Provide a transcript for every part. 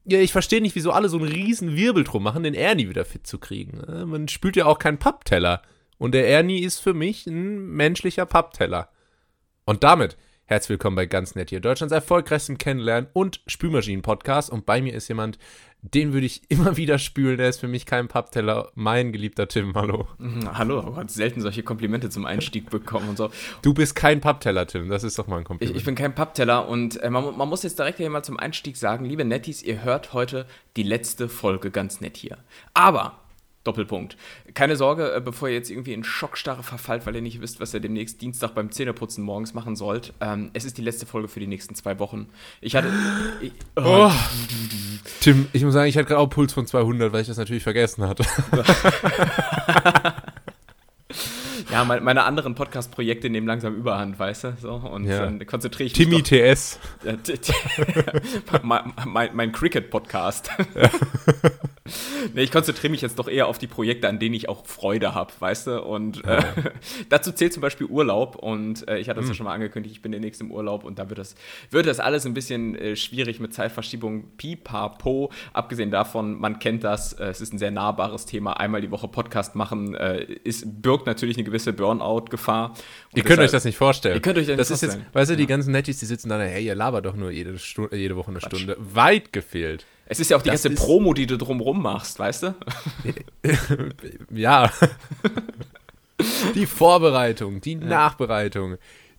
Ja, ich verstehe nicht, wieso alle so einen riesen Wirbel drum machen, den Ernie wieder fit zu kriegen. Man spült ja auch keinen Pappteller. Und der Ernie ist für mich ein menschlicher Pappteller. Und damit herzlich willkommen bei Ganz Nett hier, Deutschlands erfolgreichstem Kennenlernen- und Spülmaschinen-Podcast. Und bei mir ist jemand, den würde ich immer wieder spülen, der ist für mich kein Pappteller, mein geliebter Tim, hallo. Hallo, aber hat selten solche Komplimente zum Einstieg bekommen und so. Du bist kein Pappteller, Tim, das ist doch mal ein Kompliment. Ich bin kein Pappteller und man muss jetzt direkt hier mal zum Einstieg sagen, liebe Netties, ihr hört heute die letzte Folge Ganz Nett hier. Aber, Doppelpunkt, keine Sorge, bevor ihr jetzt irgendwie in Schockstarre verfallt, weil ihr nicht wisst, was ihr demnächst Dienstag beim Zähneputzen morgens machen sollt. Es ist die letzte Folge für die nächsten 2 Wochen. Tim, ich muss sagen, ich hatte gerade auch Puls von 200, weil ich das natürlich vergessen hatte. Ja, meine anderen Podcast-Projekte nehmen langsam Überhand, weißt du? So, und dann konzentriere ich mich Timmy TS. mein Cricket-Podcast. Ja. Nee, ich konzentriere mich jetzt doch eher auf die Projekte, an denen ich auch Freude habe, weißt du? Und dazu zählt zum Beispiel Urlaub. Und ich hatte das ja schon mal angekündigt, ich bin demnächst im Urlaub und da wird das alles ein bisschen schwierig mit Zeitverschiebung. Pipapo. Abgesehen davon, man kennt das, es ist ein sehr nahbares Thema. Einmal die Woche Podcast machen, birgt natürlich eine gewisse Burnout-Gefahr. Ihr könnt euch das nicht vorstellen. Ihr könnt euch das nicht vorstellen. Ist jetzt, weißt du, die ganzen Netties, die sitzen da, hey, ihr labert doch nur jede Woche eine Stunde. Weit gefehlt. Es ist ja auch die ganze Promo, die du drumrum machst, weißt du? Ja. Die Vorbereitung, die Nachbereitung,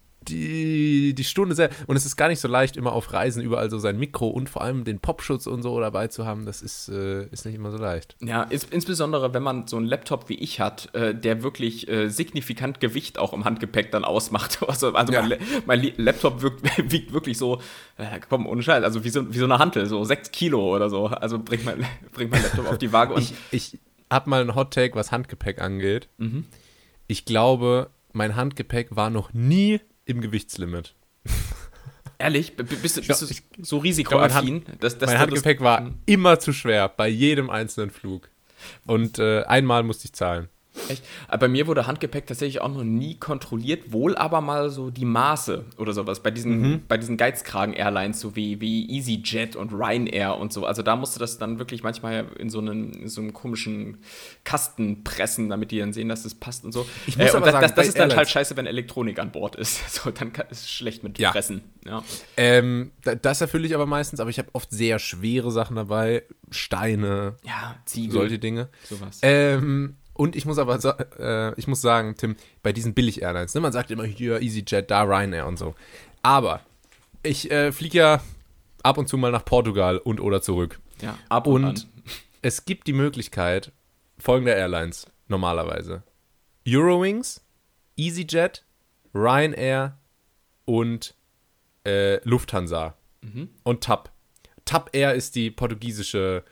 die Stunde selber. Und es ist gar nicht so leicht, immer auf Reisen überall so sein Mikro und vor allem den Popschutz und so dabei zu haben. Das ist nicht immer so leicht. Ja, insbesondere, wenn man so einen Laptop wie ich hat, der wirklich signifikant Gewicht auch im Handgepäck dann ausmacht. Also ja. mein Laptop wiegt wirklich so, komm, ohne Scheiß, also wie so eine Hantel, so 6 Kilo oder so. Also bringt mein Laptop auf die Waage. Und ich habe mal einen Hot-Take, was Handgepäck angeht. Mhm. Ich glaube, mein Handgepäck war noch nie im Gewichtslimit. Ehrlich? Bist du so risikoaffin? Mein Handgepäck war immer zu schwer, bei jedem einzelnen Flug. Und einmal musste ich zahlen. Echt? Bei mir wurde Handgepäck tatsächlich auch noch nie kontrolliert, wohl aber mal so die Maße oder sowas. Bei diesen Geizkragen-Airlines, so wie EasyJet und Ryanair und so. Also da musste das dann wirklich manchmal in so einem komischen Kasten pressen, damit die dann sehen, dass das passt und so. Ich muss aber sagen, das ist dann halt scheiße, wenn Elektronik an Bord ist. So, dann ist es schlecht mit Pressen. Ja. Das erfülle ich aber meistens, aber ich habe oft sehr schwere Sachen dabei. Steine, Ziegel, solche Dinge. Sowas. Und ich muss sagen, Tim, bei diesen Billig-Airlines, ne, man sagt immer hier EasyJet, da Ryanair und so. Aber ich fliege ja ab und zu mal nach Portugal und oder zurück. Ja, ab und an. Es gibt die Möglichkeit folgender Airlines normalerweise. Eurowings, EasyJet, Ryanair und Lufthansa. Und TAP. TAP Air ist die portugiesische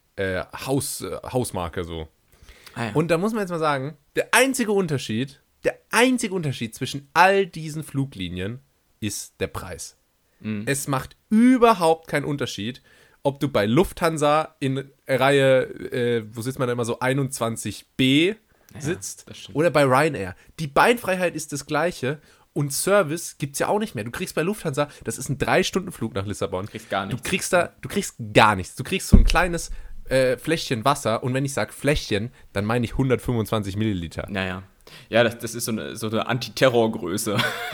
Hausmarke so. Ah, ja. Und da muss man jetzt mal sagen, der einzige Unterschied zwischen all diesen Fluglinien ist der Preis. Mhm. Es macht überhaupt keinen Unterschied, ob du bei Lufthansa in Reihe, wo sitzt man da immer so, 21b sitzt, oder bei Ryanair. Die Beinfreiheit ist das gleiche und Service gibt es ja auch nicht mehr. Du kriegst bei Lufthansa, das ist ein 3-Stunden-Flug nach Lissabon. Du kriegst gar nichts. Du kriegst gar nichts. Du kriegst so ein kleines Fläschchen Wasser, und wenn ich sage Fläschchen, dann meine ich 125 Milliliter. Naja. Ja, das ist so eine Antiterrorgröße.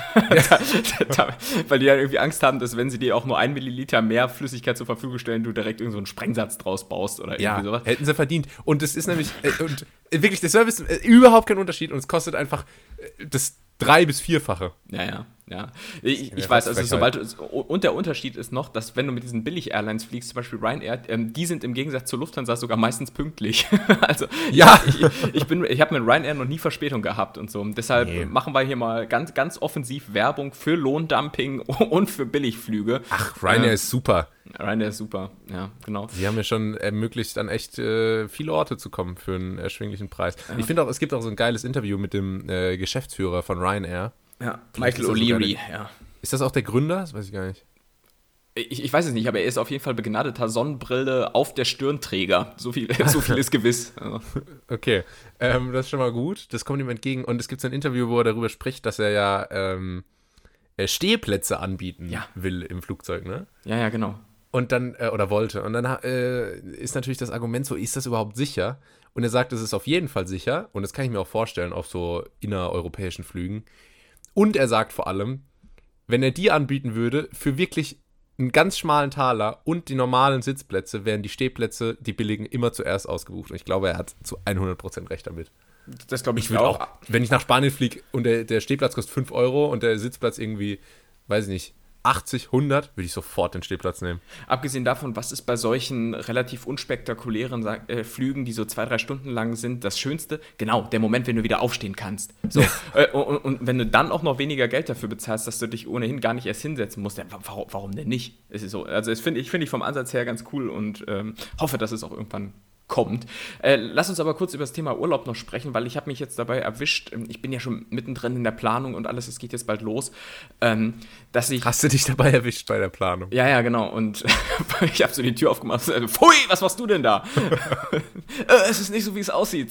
Weil die ja irgendwie Angst haben, dass wenn sie dir auch nur 1 Milliliter mehr Flüssigkeit zur Verfügung stellen, du direkt irgend so einen Sprengsatz draus baust oder irgendwie sowas. Hätten sie verdient. Und es ist nämlich, wirklich, der Service überhaupt kein Unterschied, und es kostet einfach das 3- bis 4-fache. Ja. Ich weiß, also und der Unterschied ist noch, dass wenn du mit diesen Billig-Airlines fliegst, zum Beispiel Ryanair, die sind im Gegensatz zur Lufthansa sogar meistens pünktlich. Also ja, ich habe mit Ryanair noch nie Verspätung gehabt und so. Und deshalb machen wir hier mal ganz, ganz offensiv Werbung für Lohndumping und für Billigflüge. Ach, Ryanair ist super. Ryanair ist super, ja, genau. Sie haben ja schon ermöglicht, an echt viele Orte zu kommen für einen erschwinglichen Preis. Ja. Ich finde auch, es gibt auch so ein geiles Interview mit dem Geschäftsführer von Ryanair. Ja, Michael O'Leary, ja. Ist das auch der Gründer? Das weiß ich gar nicht. Ich weiß es nicht, aber er ist auf jeden Fall begnadeter Sonnenbrille auf der Stirnträger. So viel ist gewiss. Okay, das ist schon mal gut. Das kommt ihm entgegen. Und es gibt so ein Interview, wo er darüber spricht, dass er ja Stehplätze anbieten will im Flugzeug, ne? Ja, genau. Und dann, oder wollte. Und dann ist natürlich das Argument so, ist das überhaupt sicher? Und er sagt, es ist auf jeden Fall sicher. Und das kann ich mir auch vorstellen auf so innereuropäischen Flügen. Und er sagt vor allem, wenn er die anbieten würde, für wirklich einen ganz schmalen Taler und die normalen Sitzplätze, wären die Stehplätze, die billigen, immer zuerst ausgebucht. Und ich glaube, er hat zu 100% recht damit. Das glaube ich würde auch. Wenn ich nach Spanien fliege und der Stehplatz kostet 5 Euro und der Sitzplatz irgendwie, weiß ich nicht, 80, 100, würde ich sofort den Stehplatz nehmen. Abgesehen davon, was ist bei solchen relativ unspektakulären Flügen, die so 2-3 Stunden lang sind, das Schönste? Genau, der Moment, wenn du wieder aufstehen kannst. So. Und wenn du dann auch noch weniger Geld dafür bezahlst, dass du dich ohnehin gar nicht erst hinsetzen musst, dann warum denn nicht? Es ist so. Also das finde ich vom Ansatz her ganz cool und hoffe, dass es auch irgendwann kommt. Lass uns aber kurz über das Thema Urlaub noch sprechen, weil ich habe mich jetzt dabei erwischt, ich bin ja schon mittendrin in der Planung und alles, es geht jetzt bald los, dass ich... Hast du dich dabei erwischt bei der Planung? Ja, genau, und ich habe so die Tür aufgemacht und pfui, was machst du denn da? Es ist nicht so, wie es aussieht.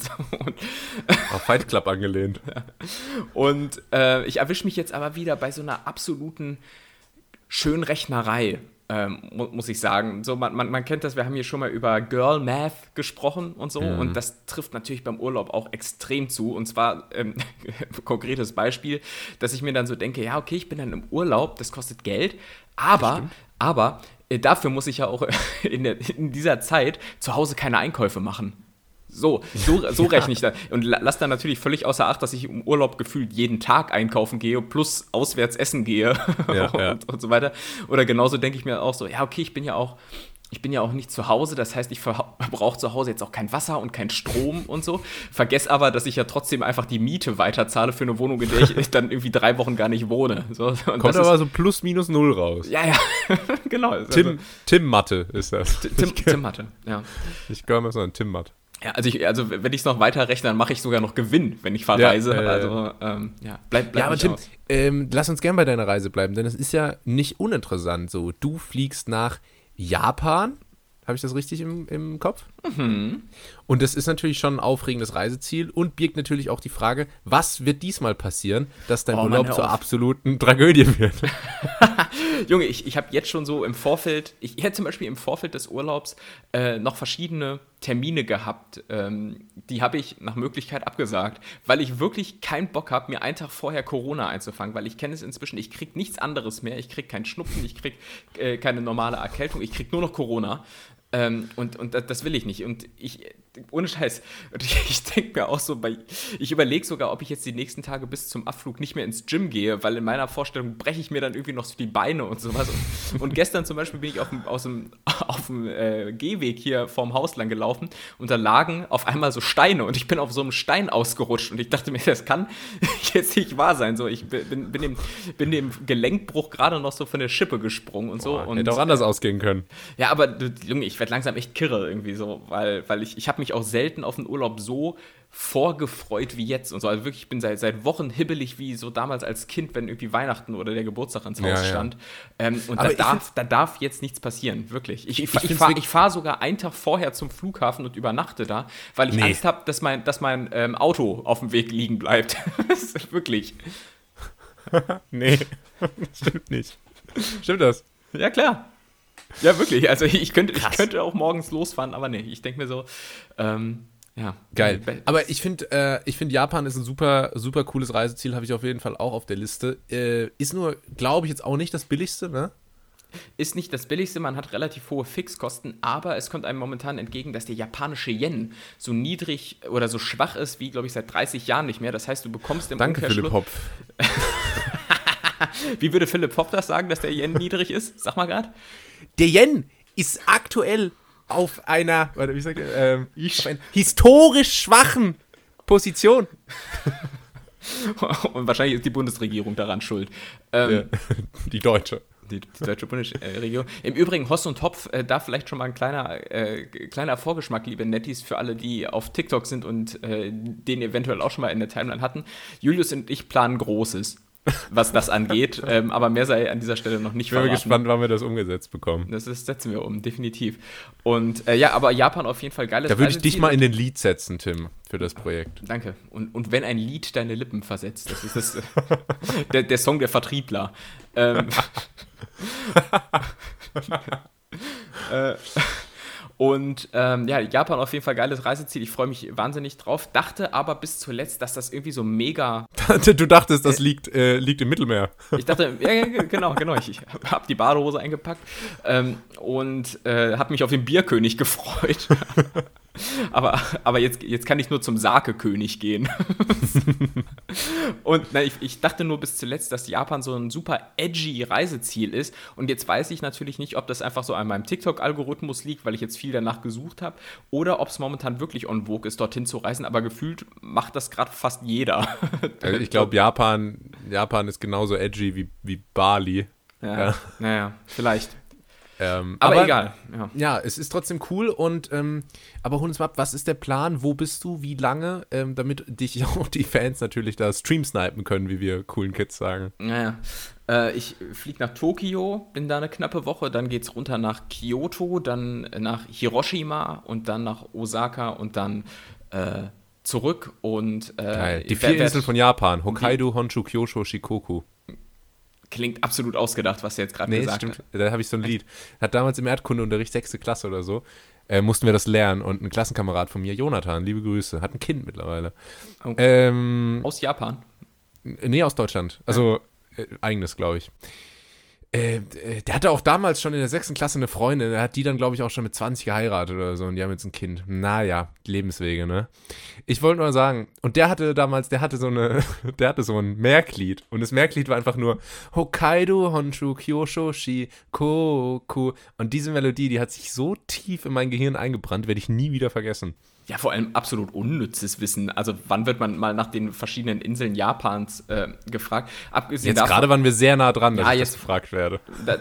Auf Fight Club angelehnt. Ja. Und ich erwische mich jetzt aber wieder bei so einer absoluten Schönrechnerei. Muss ich sagen. So, man kennt das, wir haben hier schon mal über Girl Math gesprochen und so, und das trifft natürlich beim Urlaub auch extrem zu, und zwar, konkretes Beispiel, dass ich mir dann so denke, ja, okay, ich bin dann im Urlaub, das kostet Geld, aber dafür muss ich ja auch in dieser Zeit zu Hause keine Einkäufe machen. So rechne ich da. Und lass dann natürlich völlig außer Acht, dass ich im Urlaub gefühlt jeden Tag einkaufen gehe, plus auswärts essen gehe und so weiter. Oder genauso denke ich mir auch so, ja, okay, ich bin ja auch nicht zu Hause, das heißt, ich verbrauche zu Hause jetzt auch kein Wasser und kein Strom und so. Vergess aber, dass ich ja trotzdem einfach die Miete weiterzahle für eine Wohnung, in der ich dann irgendwie 3 Wochen gar nicht wohne. So, und kommt aber so plus minus null raus. Ja, genau. Tim Mathe ist das. Tim Mathe, ja. Ich glaube, so ein Tim Mathe. Ja, also wenn ich es noch weiter rechne, dann mache ich sogar noch Gewinn, wenn ich verreise. Bleib aber nicht Tim, aus. Lass uns gern bei deiner Reise bleiben, denn es ist ja nicht uninteressant so. Du fliegst nach Japan, habe ich das richtig im Kopf? Mhm. Und das ist natürlich schon ein aufregendes Reiseziel und birgt natürlich auch die Frage, was wird diesmal passieren, dass dein Urlaub zur absoluten Tragödie wird? Junge, ich habe jetzt schon so im Vorfeld, ich hätte zum Beispiel im Vorfeld des Urlaubs noch verschiedene Termine gehabt, die habe ich nach Möglichkeit abgesagt, weil ich wirklich keinen Bock habe, mir einen Tag vorher Corona einzufangen, weil ich kenne es inzwischen, ich kriege nichts anderes mehr, ich kriege keinen Schnupfen, ich kriege keine normale Erkältung, ich kriege nur noch Corona. Und das will ich nicht. Und ohne Scheiß, ich denke mir auch so, ich überlege sogar, ob ich jetzt die nächsten Tage bis zum Abflug nicht mehr ins Gym gehe, weil in meiner Vorstellung breche ich mir dann irgendwie noch so die Beine und sowas. Und gestern zum Beispiel bin ich auf dem Gehweg hier vorm Haus lang gelaufen und da lagen auf einmal so Steine und ich bin auf so einem Stein ausgerutscht und ich dachte mir, das kann jetzt nicht wahr sein. So, ich bin dem Gelenkbruch gerade noch so von der Schippe gesprungen und so. Und hätte auch anders ausgehen können. Ja, aber Junge, ich werde langsam echt kirre irgendwie so, weil ich habe mich auch selten auf den Urlaub so vorgefreut wie jetzt und so. Also wirklich, ich bin seit Wochen hibbelig wie so damals als Kind, wenn irgendwie Weihnachten oder der Geburtstag ins Haus stand. Und da darf jetzt nichts passieren, wirklich. Ich fahre sogar einen Tag vorher zum Flughafen und übernachte da, weil ich Angst habe, dass mein Auto auf dem Weg liegen bleibt. Das ist wirklich. Nee, das stimmt nicht. Stimmt das? Ja, klar. Ja, wirklich. Also ich könnte auch morgens losfahren, aber nee, ich denke mir so, ja. Geil. Aber ich finde Japan ist ein super, super cooles Reiseziel, habe ich auf jeden Fall auch auf der Liste. Ist nur, glaube ich, jetzt auch nicht das Billigste, ne? Ist nicht das Billigste, man hat relativ hohe Fixkosten, aber es kommt einem momentan entgegen, dass der japanische Yen so niedrig oder so schwach ist, wie, glaube ich, seit 30 Jahren nicht mehr. Das heißt, du bekommst im Umkehrschluss... Philipp Hopf. Wie würde Philipp Hopf das sagen, dass der Yen niedrig ist? Sag mal gerade. Der Yen ist aktuell auf einer, auf einer historisch schwachen Position. Und wahrscheinlich ist die Bundesregierung daran schuld. Die deutsche. Die deutsche Bundesregierung. Im Übrigen, Hoss und Hopf, da vielleicht schon mal ein kleiner Vorgeschmack, liebe Netties, für alle, die auf TikTok sind und den eventuell auch schon mal in der Timeline hatten. Julius und ich planen Großes, was das angeht, aber mehr sei an dieser Stelle noch nicht verraten. Ich bin gespannt, wann wir das umgesetzt bekommen. Das setzen wir um, definitiv. Und aber Japan auf jeden Fall geiles Da würde ich dich mal in den Lied setzen, Tim, für das Projekt. Danke. Und wenn ein Lied deine Lippen versetzt, das ist der Song der Vertriebler. Und ja, Japan auf jeden Fall geiles Reiseziel. Ich freue mich wahnsinnig drauf. Dachte aber bis zuletzt, dass das irgendwie so mega... Du dachtest, das liegt im Mittelmeer. Ich dachte, ja, genau. Ich habe die Badehose eingepackt und habe mich auf den Bierkönig gefreut. aber jetzt kann ich nur zum Sake-König gehen. Und ich dachte nur bis zuletzt, dass Japan so ein super edgy Reiseziel ist. Und jetzt weiß ich natürlich nicht, ob das einfach so an meinem TikTok-Algorithmus liegt, weil ich jetzt viel danach gesucht habe, oder ob es momentan wirklich en vogue ist, dorthin zu reisen. Aber gefühlt macht das gerade fast jeder. Also ich glaube, Japan ist genauso edgy wie Bali. Ja, naja, vielleicht. Aber egal. Ja, es ist trotzdem cool und aber hol uns mal ab, was ist der Plan, wo bist du, wie lange, damit dich auch die Fans natürlich da stream-snipen können, wie wir coolen Kids sagen. Naja, ich fliege nach Tokio, bin da eine knappe Woche, dann geht's runter nach Kyoto, dann nach Hiroshima und dann nach Osaka und dann zurück und geil. Die 4 Inseln von Japan, Hokkaido, Honshu, Kyushu, Shikoku. Klingt absolut ausgedacht, was du jetzt gerade gesagt hast. Da habe ich so ein Lied. Hat damals im Erdkundeunterricht 6. Klasse oder so, mussten wir das lernen. Und ein Klassenkamerad von mir, Jonathan, liebe Grüße, hat ein Kind mittlerweile. Okay. Aus Japan? Nee, aus Deutschland. Also eigenes, glaube ich. Der hatte auch damals schon in der 6. Klasse eine Freundin. Der hat die dann, glaube ich, auch schon mit 20 geheiratet oder so. Und die haben jetzt ein Kind. Naja, Lebenswege, ne? Ich wollte nur sagen, und der hatte so ein Merklied. Und das Merklied war einfach nur Hokkaido, Honshu, Kyushu, Shikoku. Und diese Melodie, die hat sich so tief in mein Gehirn eingebrannt, werde ich nie wieder vergessen. Ja, vor allem absolut unnützes Wissen. Also wann wird man mal nach den verschiedenen Inseln Japans gefragt? Abgesehen jetzt gerade waren wir sehr nah dran, dass ich jetzt gefragt werde.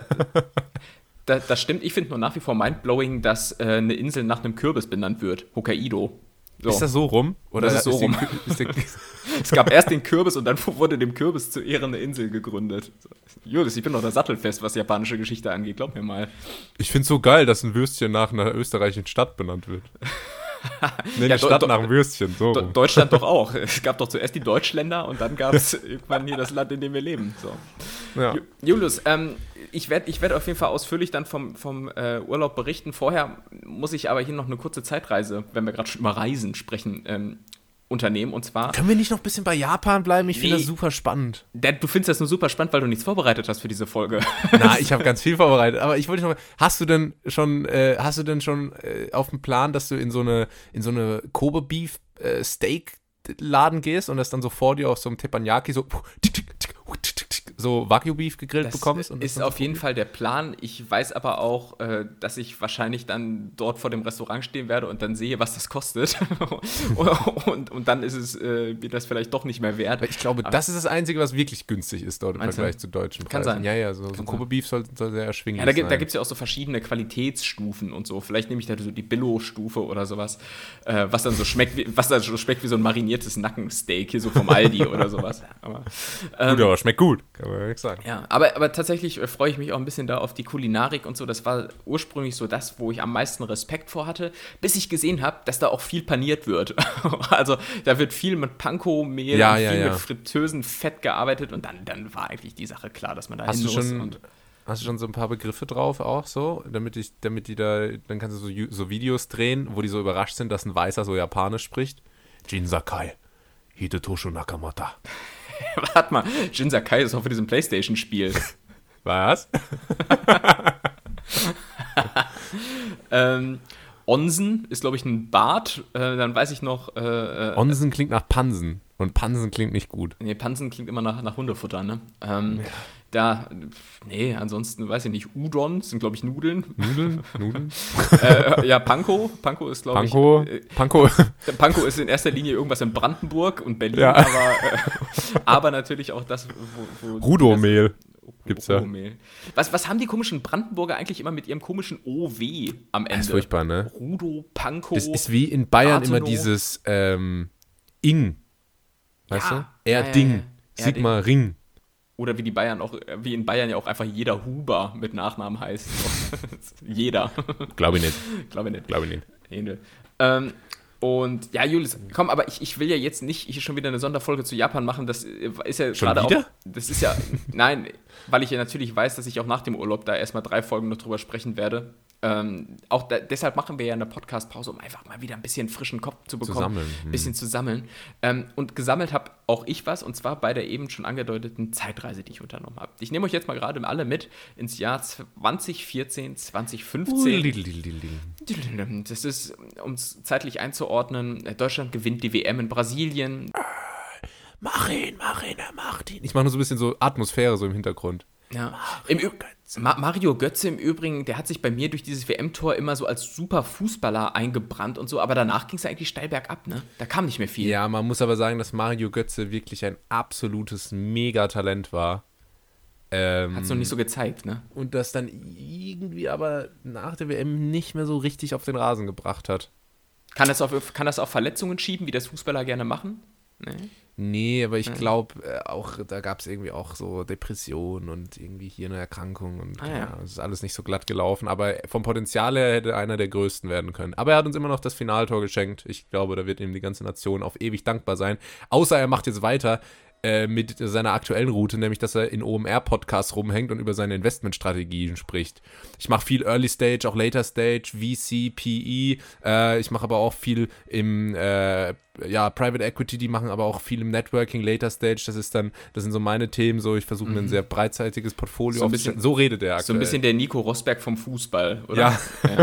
Das stimmt. Ich finde nur nach wie vor mindblowing, dass eine Insel nach einem Kürbis benannt wird. Hokkaido. So. Ist das so rum? Oder das ist so rum. Es gab erst den Kürbis und dann wurde dem Kürbis zu Ehren eine Insel gegründet. Julius, ich bin doch da sattelfest, was japanische Geschichte angeht. Glaub mir mal. Ich finde es so geil, dass ein Würstchen nach einer österreichischen Stadt benannt wird. Nee, die Stadt nach dem Würstchen, so. Deutschland doch auch. Es gab doch zuerst die Deutschländer und dann gab es irgendwann hier das Land, in dem wir leben. So. Ja. Julius, ich werd auf jeden Fall ausführlich dann vom Urlaub berichten. Vorher muss ich aber hier noch eine kurze Zeitreise, wenn wir gerade schon über Reisen sprechen, unternehmen. Und zwar... Können wir nicht noch ein bisschen bei Japan bleiben? Ich finde das super spannend. Du findest das nur super spannend, weil du nichts vorbereitet hast für diese Folge. Na, ich habe ganz viel vorbereitet. Aber ich wollte noch mal, hast du denn schon auf dem Plan, dass du in so eine Kobe Beef Steak Laden gehst und das dann so vor dir auf so einem Teppanyaki so Wagyu Beef gegrillt bekommst? Das ist auf jeden Fall der Plan. Ich weiß aber auch, dass ich wahrscheinlich dann dort vor dem Restaurant stehen werde und dann sehe, was das kostet. und dann ist es mir das vielleicht doch nicht mehr wert. Ich glaube, das ist das Einzige, was wirklich günstig ist dort im Vergleich zu deutschen Preisen. Kann sein. Ja, so Kobe Beef soll sehr erschwinglich sein. Da gibt es ja auch so verschiedene Qualitätsstufen und so. Vielleicht nehme ich da so die Billo-Stufe oder sowas, was dann so schmeckt wie so ein mariniertes Nackensteak hier so vom Aldi oder sowas. Aber schmeckt gut. Kann man ja nichts sagen. Ja, aber tatsächlich freue ich mich auch ein bisschen da auf die Kulinarik und so. Das war ursprünglich so das, wo ich am meisten Respekt vor hatte, bis ich gesehen habe, dass da auch viel paniert wird. Also da wird viel mit Panko-Mehl und viel mit fritösen Fett gearbeitet und dann war eigentlich die Sache klar, dass man da hin muss. Hast du schon so ein paar Begriffe drauf auch so, damit die da, dann kannst du so Videos drehen, wo die so überrascht sind, dass ein Weißer so Japanisch spricht? Jin Sakai, Hidetosho Nakamata. Warte mal, Jin Sakai ist auch für diesem PlayStation-Spiel. Was? Onsen ist, glaube ich, ein Bart. Dann weiß ich noch... Onsen klingt nach Pansen und Pansen klingt nicht gut. Nee, Pansen klingt immer nach Hundefutter, ne? Ansonsten weiß ich nicht. Udon sind, glaube ich, Nudeln. Nudeln? Ja, Panko. Panko ist, glaube ich... Panko ist in erster Linie irgendwas in Brandenburg und Berlin, ja. Aber natürlich auch das, wo Rudomehl gibt's ja. Was haben die komischen Brandenburger eigentlich immer mit ihrem komischen OW am Ende? Das ist furchtbar, ne? Rudo, Panko. Das ist wie in Bayern Atheno. Immer dieses Ing. Weißt du? Erding. Sigma Ring. Oder wie in Bayern ja auch einfach jeder Huber mit Nachnamen heißt. Jeder. Glaube ich nicht. Und ja, Julius, komm, aber ich will ja jetzt nicht hier schon wieder eine Sonderfolge zu Japan machen. Das ist ja schon gerade wieder? Auch. Das ist ja. Nein, weil ich ja natürlich weiß, dass ich auch nach dem Urlaub da erstmal 3 Folgen noch drüber sprechen werde. Deshalb machen wir ja eine Podcast-Pause, um einfach mal wieder ein bisschen frischen Kopf zu bekommen. Sammeln. Ein bisschen zu sammeln. Und gesammelt habe auch ich was, und zwar bei der eben schon angedeuteten Zeitreise, die ich unternommen habe. Ich nehme euch jetzt mal gerade alle mit ins Jahr 2014, 2015. Das ist, um es zeitlich einzuordnen, Deutschland gewinnt die WM in Brasilien. Mach ihn, er macht ihn. Ich mache nur so ein bisschen so Atmosphäre so im Hintergrund. Ja. Mario Götze im Übrigen, der hat sich bei mir durch dieses WM-Tor immer so als super Fußballer eingebrannt und so, aber danach ging es ja eigentlich steil bergab, ne? Da kam nicht mehr viel. Ja, man muss aber sagen, dass Mario Götze wirklich ein absolutes Megatalent war. Hat's noch nicht so gezeigt, ne? Und das dann irgendwie aber nach der WM nicht mehr so richtig auf den Rasen gebracht hat. Kann das auf Verletzungen schieben, wie das Fußballer gerne machen? Nee, aber ich glaube, auch da gab es irgendwie auch so Depressionen und irgendwie hier eine Erkrankung und es ist alles nicht so glatt gelaufen. Aber vom Potenzial her hätte einer der Größten werden können. Aber er hat uns immer noch das Finaltor geschenkt. Ich glaube, da wird ihm die ganze Nation auf ewig dankbar sein. Außer er macht jetzt weiter mit seiner aktuellen Route, nämlich dass er in OMR-Podcasts rumhängt und über seine Investmentstrategien spricht. Ich mache viel Early Stage, auch Later Stage, VC, PE. Ich mache aber auch viel im Private Equity, die machen aber auch viel im Networking, Later Stage. Das sind so meine Themen. So, ich versuche mir ein sehr breitseitiges Portfolio aufzustellen. So redet er aktuell. So ein bisschen der Nico Rosberg vom Fußball, oder?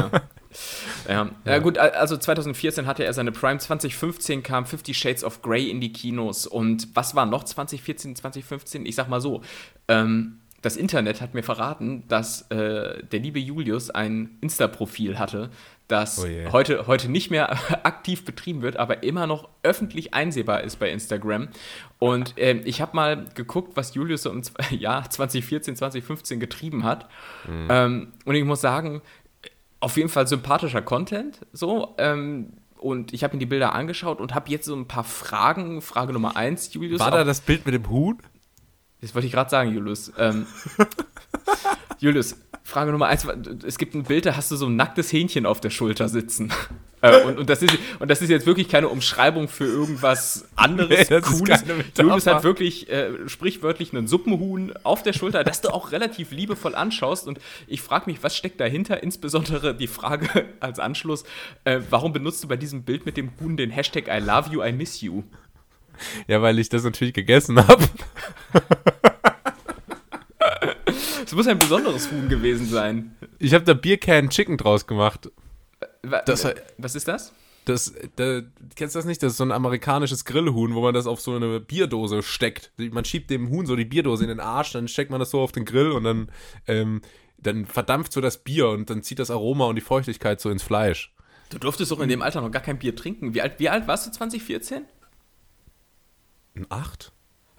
Ja, gut, also 2014 hatte er seine Prime, 2015 kam 50 Shades of Grey in die Kinos, und was war noch 2014, 2015? Ich sag mal so, das Internet hat mir verraten, dass der liebe Julius ein Insta-Profil hatte, das heute nicht mehr aktiv betrieben wird, aber immer noch öffentlich einsehbar ist bei Instagram. Und ich habe mal geguckt, was Julius so im Jahr 2014, 2015 getrieben hat. Und ich muss sagen, auf jeden Fall sympathischer Content, so, und ich habe mir die Bilder angeschaut und habe jetzt so ein paar Fragen. Frage Nummer 1, Julius. War da das Bild mit dem Huhn? Das wollte ich gerade sagen, Julius. Julius, Frage Nummer 1, es gibt ein Bild, da hast du so ein nacktes Hähnchen auf der Schulter sitzen. Und das ist jetzt wirklich keine Umschreibung für irgendwas anderes Cooles. Julius hat wirklich sprichwörtlich einen Suppenhuhn auf der Schulter, das du auch relativ liebevoll anschaust. Und ich frage mich, was steckt dahinter? Insbesondere die Frage als Anschluss, warum benutzt du bei diesem Bild mit dem Huhn den Hashtag I love you, I miss you? Ja, weil ich das natürlich gegessen habe. Es muss ein besonderes Huhn gewesen sein. Ich habe da Beer Can Chicken draus gemacht. Was ist das? Kennst du das nicht? Das ist so ein amerikanisches Grillhuhn, wo man das auf so eine Bierdose steckt. Man schiebt dem Huhn so die Bierdose in den Arsch, dann steckt man das so auf den Grill und dann verdampft so das Bier und dann zieht das Aroma und die Feuchtigkeit so ins Fleisch. Du durftest doch in dem Alter noch gar kein Bier trinken. Wie alt warst du 2014? 8?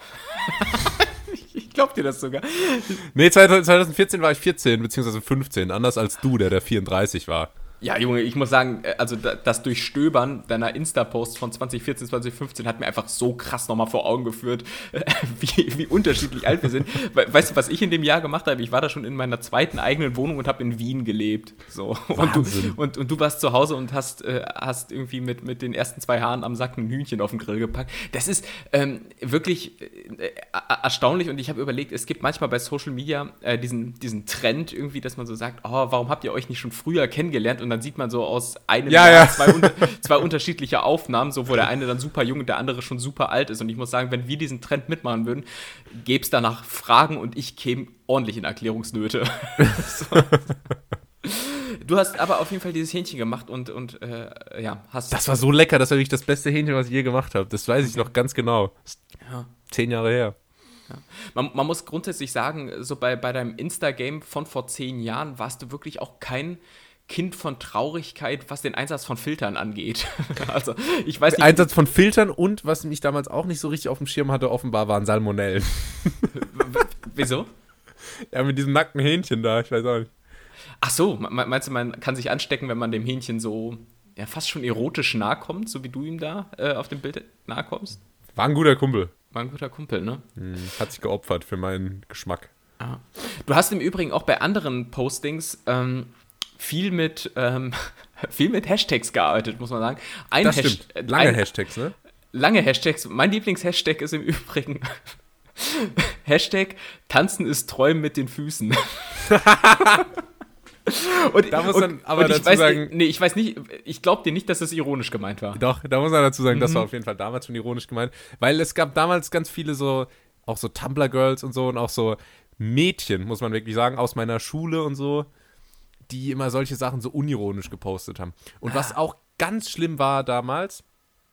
Ich glaub dir das sogar. Nee, 2014 war ich 14 bzw. 15, anders als du, der 34 war. Ja, Junge, ich muss sagen, also das Durchstöbern deiner Insta-Posts von 2014, 2015 hat mir einfach so krass nochmal vor Augen geführt, wie unterschiedlich alt wir sind. Weißt du, was ich in dem Jahr gemacht habe? Ich war da schon in meiner zweiten eigenen Wohnung und habe in Wien gelebt. So. Und du warst zu Hause und hast irgendwie mit den ersten 2 Haaren am Sack ein Hühnchen auf den Grill gepackt. Das ist wirklich erstaunlich, und ich habe überlegt, es gibt manchmal bei Social Media diesen Trend irgendwie, dass man so sagt, oh, warum habt ihr euch nicht schon früher kennengelernt? Und dann sieht man so aus einem Jahr zwei unterschiedliche Aufnahmen, so wo der eine dann super jung und der andere schon super alt ist. Und ich muss sagen, wenn wir diesen Trend mitmachen würden, gäbe es danach Fragen und ich käme ordentlich in Erklärungsnöte. So. Du hast aber auf jeden Fall dieses Hähnchen gemacht und hast... Das war so lecker, das war wirklich das beste Hähnchen, was ich je gemacht habe. Das weiß ich noch ganz genau. Ja. 10 Jahre her. Ja. Man muss grundsätzlich sagen, so bei deinem Insta-Game von vor 10 Jahren warst du wirklich auch kein Kind von Traurigkeit, was den Einsatz von Filtern angeht. Also, ich weiß nicht. Einsatz von Filtern und, was mich damals auch nicht so richtig auf dem Schirm hatte, offenbar waren Salmonellen. Wieso? Ja, mit diesem nackten Hähnchen da, ich weiß auch nicht. Ach so, meinst du, man kann sich anstecken, wenn man dem Hähnchen so fast schon erotisch nahe kommt, so wie du ihm da auf dem Bild nahe kommst? War ein guter Kumpel. War ein guter Kumpel, ne? Hat sich geopfert für meinen Geschmack. Ah. Du hast im Übrigen auch bei anderen Postings viel mit Hashtags gearbeitet, muss man sagen. Das stimmt. Lange Hashtags, ne? Lange Hashtags. Mein Lieblingshashtag ist im Übrigen Hashtag Tanzen ist Träumen mit den Füßen. Und, da muss man aber dazu sagen... Ich weiß nicht, ich glaube dir nicht, dass das ironisch gemeint war. Doch, da muss man dazu sagen, das war auf jeden Fall damals schon ironisch gemeint, weil es gab damals ganz viele auch so Tumblr-Girls und so und auch so Mädchen, muss man wirklich sagen, aus meiner Schule und so, die immer solche Sachen so unironisch gepostet haben. Und was auch ganz schlimm war damals,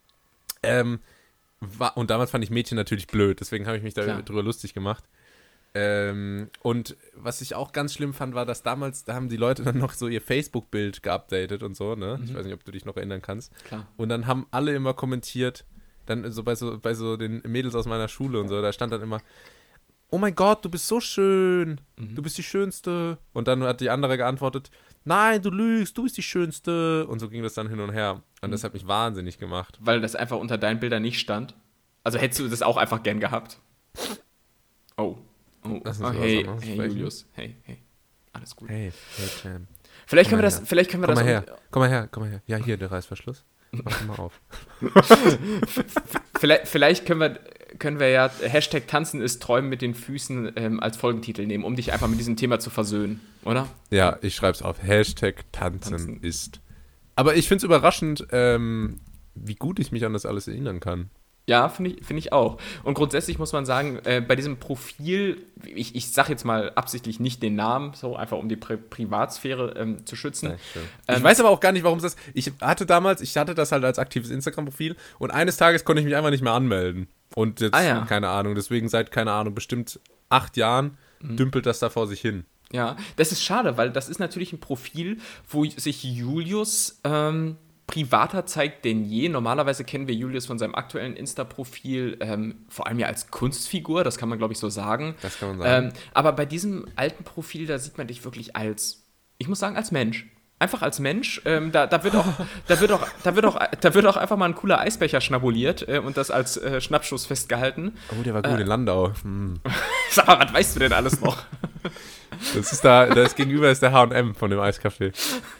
und damals fand ich Mädchen natürlich blöd, deswegen habe ich mich darüber lustig gemacht. Und was ich auch ganz schlimm fand, war, dass damals, da haben die Leute dann noch so ihr Facebook-Bild geupdatet und so, ne? Ich weiß nicht, ob du dich noch erinnern kannst. Klar. Und dann haben alle immer kommentiert, dann so bei so den Mädels aus meiner Schule und so, da stand dann immer, oh mein Gott, du bist so schön, du bist die Schönste. Und dann hat die andere geantwortet, nein, du lügst, du bist die Schönste. Und so ging das dann hin und her. Und das hat mich wahnsinnig gemacht. Weil das einfach unter deinen Bildern nicht stand? Also hättest du das auch einfach gern gehabt? Oh, hey, Julius. Hey. Alles gut. Hey, Cam. Vielleicht können wir das... Komm mal her. Ja, hier, der Reißverschluss. Mach mal auf. Vielleicht können wir ja Hashtag Tanzen ist Träumen mit den Füßen als Folgentitel nehmen, um dich einfach mit diesem Thema zu versöhnen, oder? Ja, ich schreib's auf. Hashtag Tanzen ist. Aber ich find's überraschend, wie gut ich mich an das alles erinnern kann. Ja, finde ich auch. Und grundsätzlich muss man sagen, bei diesem Profil, ich sage jetzt mal absichtlich nicht den Namen, so einfach um die Privatsphäre zu schützen. Ich weiß aber auch gar nicht, warum das... Ich hatte das halt als aktives Instagram-Profil und eines Tages konnte ich mich einfach nicht mehr anmelden. Und jetzt, keine Ahnung, deswegen seit, bestimmt 8 Jahren dümpelt das da vor sich hin. Ja, das ist schade, weil das ist natürlich ein Profil, wo sich Julius... privater zeigt denn je. Normalerweise kennen wir Julius von seinem aktuellen Insta-Profil vor allem ja als Kunstfigur, das kann man, glaube ich, so sagen. Das kann man sagen. Aber bei diesem alten Profil, da sieht man dich wirklich als Mensch. Einfach als Mensch. Da wird auch einfach mal ein cooler Eisbecher schnabuliert und das als Schnappschuss festgehalten. Oh, der war gut in Landau. Sag mal, was weißt du denn alles noch? Das gegenüber ist der H&M von dem Eiskaffee.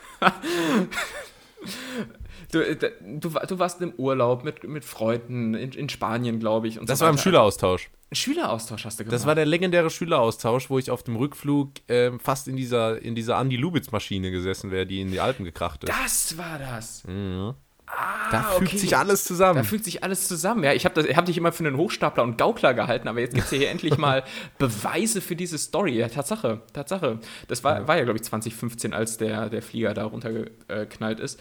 Du warst im Urlaub mit Freunden in Spanien, glaube ich. Und das war im Schüleraustausch. Schüleraustausch hast du gemacht. Das war der legendäre Schüleraustausch, wo ich auf dem Rückflug fast in dieser Andi Lubitz-Maschine gesessen wäre, die in die Alpen gekracht ist. Das war das. Mhm. Da fügt sich alles zusammen. Ja. Ich hab dich immer für einen Hochstapler und Gaukler gehalten, aber jetzt gibt es hier endlich mal Beweise für diese Story. Ja, Tatsache. Das war ja, glaube ich, 2015, als der Flieger da runtergeknallt ist.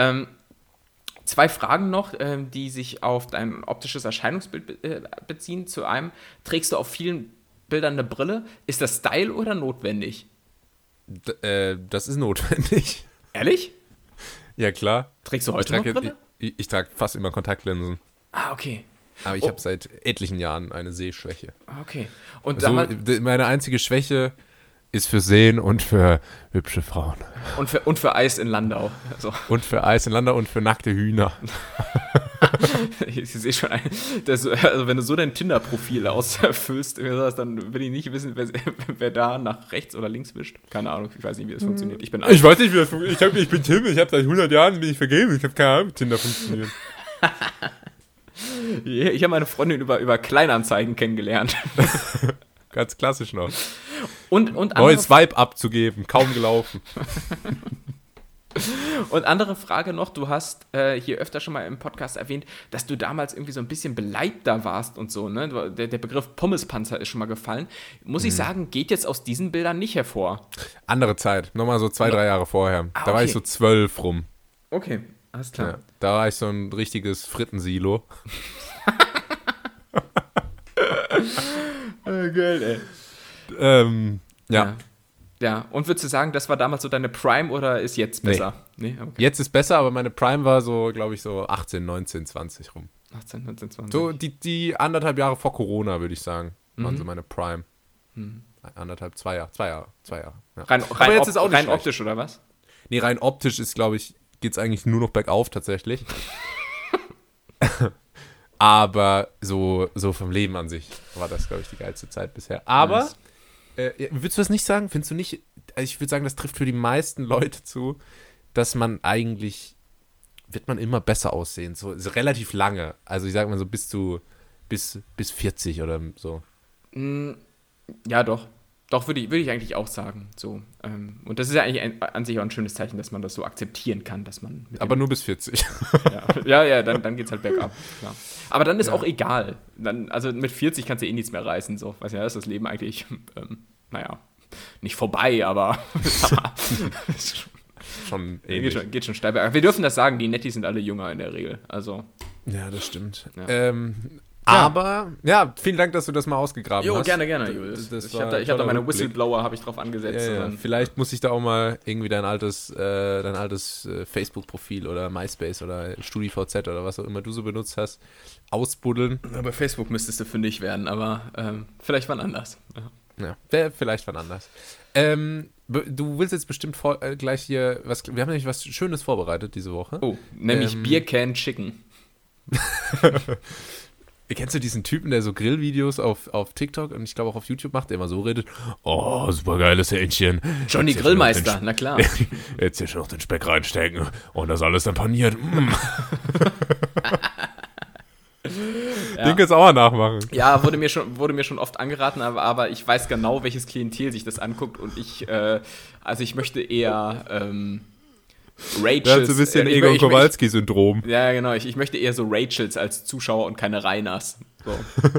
2 Fragen noch, die sich auf dein optisches Erscheinungsbild beziehen. Zu einem, trägst du auf vielen Bildern eine Brille? Ist das Style oder notwendig? Das ist notwendig. Ehrlich? Ja, klar. Trägst du heute noch Brille? Ich trage fast immer Kontaktlinsen. Ah, okay. Aber ich habe seit etlichen Jahren eine Sehschwäche. Okay. Und meine einzige Schwäche ist für Sehen und für hübsche Frauen. Und für Eis in Landau. So. Und für Eis in Landau und für nackte Hühner. Ich sehe schon, also wenn du so dein Tinder-Profil ausfüllst, dann will ich nicht wissen, wer da nach rechts oder links wischt. Keine Ahnung, ich weiß nicht, wie das funktioniert. Ich weiß nicht, wie das funktioniert. Ich bin Tim, ich habe seit 100 Jahren bin ich vergeben. Ich habe keine Ahnung, wie Tinder funktioniert. Ich habe meine Freundin über Kleinanzeigen kennengelernt. Ganz klassisch noch. Und neues Vibe abzugeben, kaum gelaufen. Und andere Frage noch, du hast hier öfter schon mal im Podcast erwähnt, dass du damals irgendwie so ein bisschen beleibter warst und so, ne? Der Begriff Pommespanzer ist schon mal gefallen. Muss ich sagen, geht jetzt aus diesen Bildern nicht hervor. Andere Zeit, nochmal so 2-3 Jahre vorher. Ah, da war ich so 12 rum. Okay, alles klar. Ja, da war ich so ein richtiges Frittensilo. Geil, ey. Ja. Ja, und würdest du sagen, das war damals so deine Prime oder ist jetzt besser? Nee, okay. Jetzt ist besser, aber meine Prime war so, glaube ich, so 18, 19, 20 rum. 18, 19, 20. So die 1,5 Jahre vor Corona, würde ich sagen, waren so meine Prime. 1,5, 2 Jahre. 2 Jahre. Ja. Rein optisch, oder was? Nee, rein optisch ist, glaube ich, geht es eigentlich nur noch bergauf tatsächlich. Aber so vom Leben an sich war das, glaube ich, die geilste Zeit bisher. Aber, würdest du das nicht sagen? Findest du nicht, also ich würde sagen, das trifft für die meisten Leute zu, dass man eigentlich, wird man immer besser aussehen, so relativ lange. Also ich sage mal so bis 40 oder so. Ja, doch. Doch, würde ich eigentlich auch sagen. So. Und das ist ja eigentlich an sich auch ein schönes Zeichen, dass man das so akzeptieren kann, dass man. Aber nur bis 40. Dann geht's halt bergab. Klar. Aber dann ist auch egal. Also mit 40 kannst du nichts mehr reißen. So. Weiß ja, ist das Leben eigentlich, nicht vorbei, aber schon geht schon steil bergab. Wir dürfen das sagen, die Nettis sind alle jünger in der Regel. Also. Ja, das stimmt. Ja. Aber, vielen Dank, dass du das mal ausgegraben hast. Gerne, Julius. Ich habe da meine Whistleblower drauf angesetzt. Ja. Vielleicht muss ich da auch mal irgendwie dein altes Facebook-Profil oder MySpace oder StudiVZ oder was auch immer du so benutzt hast, ausbuddeln. Bei Facebook müsstest du fündig werden, aber vielleicht wann anders. Ja, vielleicht wann anders. Du willst jetzt bestimmt gleich hier wir haben nämlich was Schönes vorbereitet diese Woche. Oh, nämlich Beer Can Chicken. Kennst du diesen Typen, der so Grillvideos auf TikTok und ich glaube auch auf YouTube macht, der immer so redet? Oh, super geiles Hähnchen. Johnny Grillmeister, na klar. Jetzt hier schon noch den Speck reinstecken und das alles dann paniert. Den kannst du auch mal nachmachen. Ja, wurde mir schon oft angeraten, aber ich weiß genau, welches Klientel sich das anguckt und ich möchte eher Rachels. Das ist ein bisschen Egon Kowalski-Syndrom. Ja, genau. Ich möchte eher so Rachels als Zuschauer und keine Reiners. So.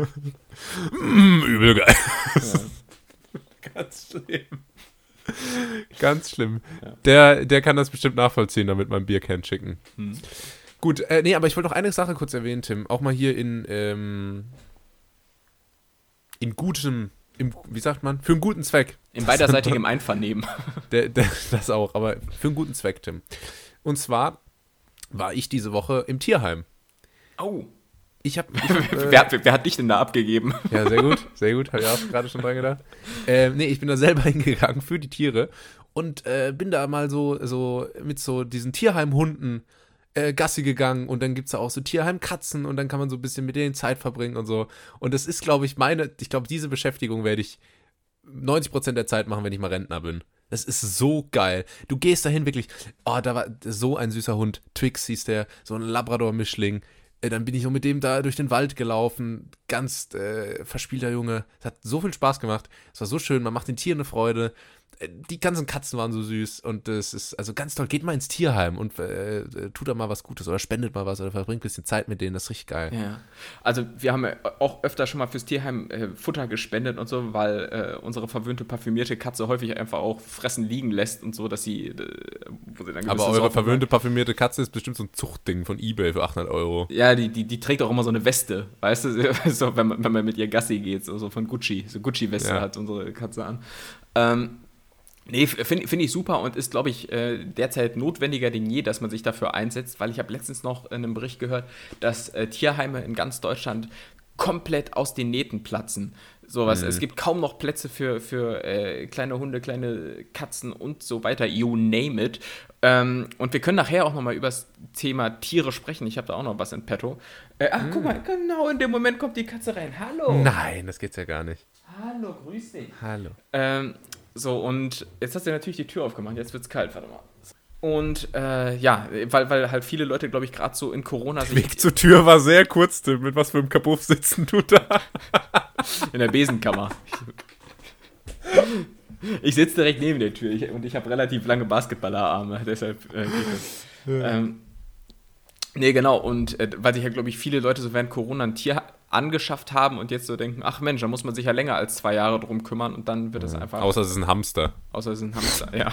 Übel geil. Ja. Ganz schlimm. Ganz schlimm. Ja. Der kann das bestimmt nachvollziehen, damit man Beer Can Chicken. Gut, aber ich wollte noch eine Sache kurz erwähnen, Tim. Auch mal hier in gutem, wie sagt man? Für einen guten Zweck. In beiderseitigem Einvernehmen. Das auch, aber für einen guten Zweck, Tim. Und zwar war ich diese Woche im Tierheim. Oh. Wer hat dich denn da abgegeben? Ja, sehr gut. Habe ich auch gerade schon dran gedacht. Ich bin da selber hingegangen für die Tiere und bin da mal so mit so diesen Tierheimhunden Gassi gegangen und dann gibt es da auch so Tierheimkatzen und dann kann man so ein bisschen mit denen Zeit verbringen und so. Und das ist, glaube ich, diese Beschäftigung werde ich 90% der Zeit machen, wenn ich mal Rentner bin. Das ist so geil. Du gehst dahin wirklich, da war so ein süßer Hund, Twix hieß der, so ein Labrador-Mischling. Dann bin ich so mit dem da durch den Wald gelaufen, ganz verspielter Junge. Es hat so viel Spaß gemacht, es war so schön, man macht den Tieren eine Freude. Die ganzen Katzen waren so süß und es ist also ganz toll. Geht mal ins Tierheim und tut da mal was Gutes oder spendet mal was oder verbringt ein bisschen Zeit mit denen, das ist richtig geil. Ja, also wir haben ja auch öfter schon mal fürs Tierheim Futter gespendet und so, weil unsere verwöhnte, parfümierte Katze häufig einfach auch fressen liegen lässt und so, dass sie dann aber eure verwöhnte, parfümierte Katze ist bestimmt so ein Zuchtding von eBay für 800 €. Ja, die trägt auch immer so eine Weste, weißt du, so, wenn man mit ihr Gassi geht, so von Gucci, so Gucci-Weste hat unsere Katze an. Nee, finde ich super und ist, glaube ich, derzeit notwendiger denn je, dass man sich dafür einsetzt, weil ich habe letztens noch in einem Bericht gehört, dass Tierheime in ganz Deutschland komplett aus den Nähten platzen. Sowas. Es gibt kaum noch Plätze für kleine Hunde, kleine Katzen und so weiter, you name it. Und wir können nachher auch nochmal über das Thema Tiere sprechen. Ich habe da auch noch was in petto. Guck mal, genau in dem Moment kommt die Katze rein. Hallo. Nein, das geht's ja gar nicht. Hallo, grüß dich. Hallo. So, und jetzt hast du natürlich die Tür aufgemacht, jetzt wird's kalt, warte mal. Und weil halt viele Leute, glaube ich, gerade so in Corona Der Weg zur Tür war sehr kurz, Tim. Mit was für einem Kabuff sitzen du da? In der Besenkammer. Ich sitze direkt neben der Tür und ich habe relativ lange Basketballerarme, deshalb geht das. Nee, genau, und weil sich ja, glaube ich, viele Leute so während Corona ein Tier angeschafft haben und jetzt so denken, ach Mensch, da muss man sich ja länger als 2 Jahre drum kümmern und dann wird es einfach... Außer es ist ein Hamster. Ja.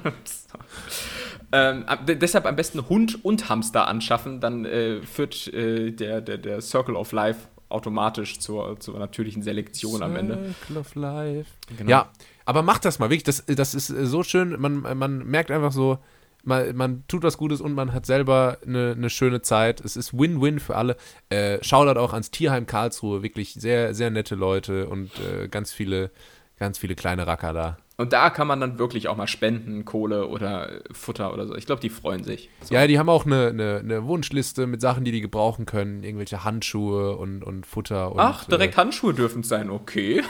Deshalb am besten Hund und Hamster anschaffen, dann führt der Circle of Life automatisch zur natürlichen Selektion am Ende. Circle of Life. Genau. Ja, aber macht das mal, wirklich, das ist so schön, man merkt einfach so, man tut was Gutes und man hat selber eine schöne Zeit. Es ist Win-Win für alle. Shoutout auch ans Tierheim Karlsruhe. Wirklich sehr, sehr nette Leute und ganz viele kleine Racker da. Und da kann man dann wirklich auch mal spenden, Kohle oder Futter oder so. Ich glaube, die freuen sich. So. Ja, die haben auch eine Wunschliste mit Sachen, die gebrauchen können. Irgendwelche Handschuhe und Futter. Ach, direkt Handschuhe dürfen es sein. Okay.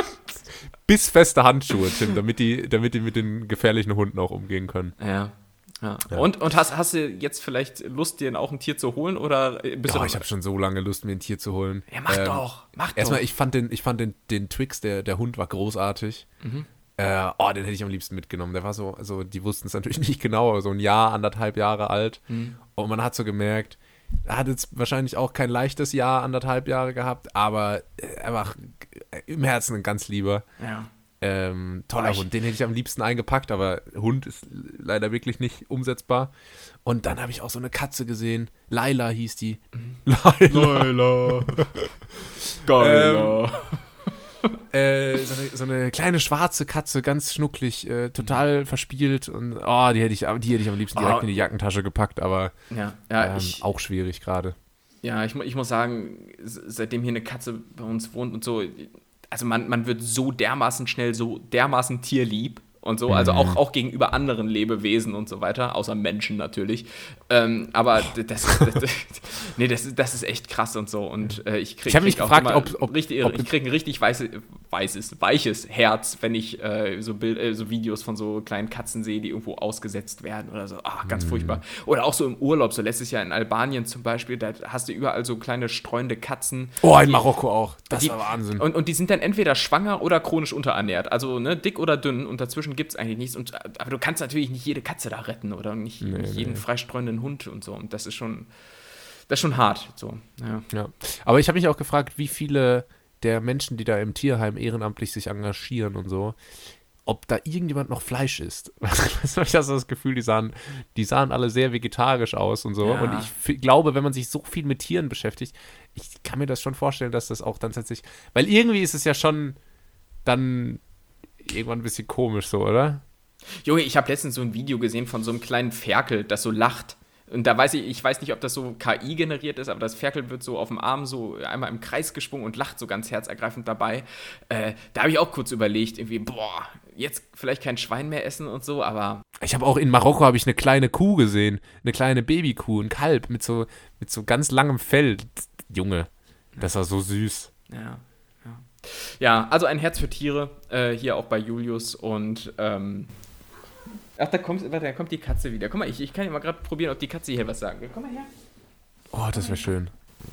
Bissfeste Handschuhe, Tim, damit die mit den gefährlichen Hunden auch umgehen können. Ja. Ja. Und hast du jetzt vielleicht Lust, dir auch ein Tier zu holen? Oder bist du ich habe schon so lange Lust, mir ein Tier zu holen. Ja, mach doch. Erstmal, ich fand den Twix, der Hund war großartig. Den hätte ich am liebsten mitgenommen. Der war so, also die wussten es natürlich nicht genau, aber so 1 Jahr, 1,5 Jahre alt. Und man hat so gemerkt, er hat jetzt wahrscheinlich auch kein leichtes Jahr, 1,5 Jahre gehabt, aber einfach im Herzen ein ganz lieber. Ja. Toller Hund, den hätte ich am liebsten eingepackt, aber Hund ist leider wirklich nicht umsetzbar. Und dann habe ich auch so eine Katze gesehen. Laila hieß die. Laila. Geil. So eine kleine schwarze Katze, ganz schnucklig, total verspielt. Und die hätte ich am liebsten direkt in die Jackentasche gepackt, aber auch schwierig gerade. Ja, ich muss sagen, seitdem hier eine Katze bei uns wohnt und so, also man wird so dermaßen schnell, so dermaßen tierlieb und so, also auch gegenüber anderen Lebewesen und so weiter, außer Menschen natürlich. Aber das ist echt krass und so. Und ich habe mich gefragt, ich kriege ein richtig weiches Herz, wenn ich so Videos von so kleinen Katzen sehe, die irgendwo ausgesetzt werden oder so. Ganz furchtbar. Oder auch so im Urlaub, so letztes Jahr in Albanien zum Beispiel, da hast du überall so kleine streunende Katzen. In Marokko auch. Das war Wahnsinn. Und die sind dann entweder schwanger oder chronisch unterernährt. Also dick oder dünn und dazwischen gibt es eigentlich nichts. Aber du kannst natürlich nicht jede Katze da retten oder nicht jeden freistreuenden Hund und so. Und das ist schon hart. So. Ja. Aber ich habe mich auch gefragt, wie viele der Menschen, die da im Tierheim ehrenamtlich sich engagieren und so, ob da irgendjemand noch Fleisch isst. Ich habe das Gefühl, die sahen alle sehr vegetarisch aus und so. Ja. Und ich glaube, wenn man sich so viel mit Tieren beschäftigt, ich kann mir das schon vorstellen, dass das auch dann tatsächlich, weil irgendwie ist es ja schon dann irgendwann ein bisschen komisch so, oder? Junge, ich habe letztens so ein Video gesehen von so einem kleinen Ferkel, das so lacht. Und da weiß ich weiß nicht, ob das so KI generiert ist, aber das Ferkel wird so auf dem Arm so einmal im Kreis geschwungen und lacht so ganz herzergreifend dabei. Da habe ich auch kurz überlegt, irgendwie, jetzt vielleicht kein Schwein mehr essen und so, aber... Ich habe auch in Marokko eine kleine Kuh gesehen, eine kleine Babykuh, ein Kalb mit so ganz langem Fell. Junge, das war so süß. Ja, also ein Herz für Tiere, hier auch bei Julius und... da kommt die Katze wieder. Guck mal, ich kann ja mal gerade probieren, ob die Katze hier was sagen will. Komm mal her. Oh, das wäre schön.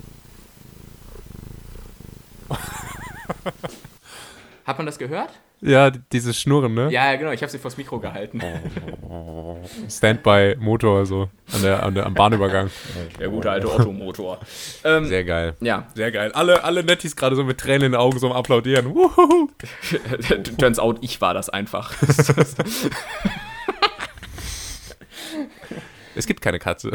Hat man das gehört? Ja, dieses Schnurren, ne? Ja, genau. Ich habe sie vors Mikro gehalten. Standby-Motor, so am Bahnübergang. Der gute alte Otto-Motor. Sehr geil. Ja. Sehr geil. Alle Nettis gerade so mit Tränen in den Augen so am Applaudieren. Turns out, ich war das einfach. Es gibt keine Katze.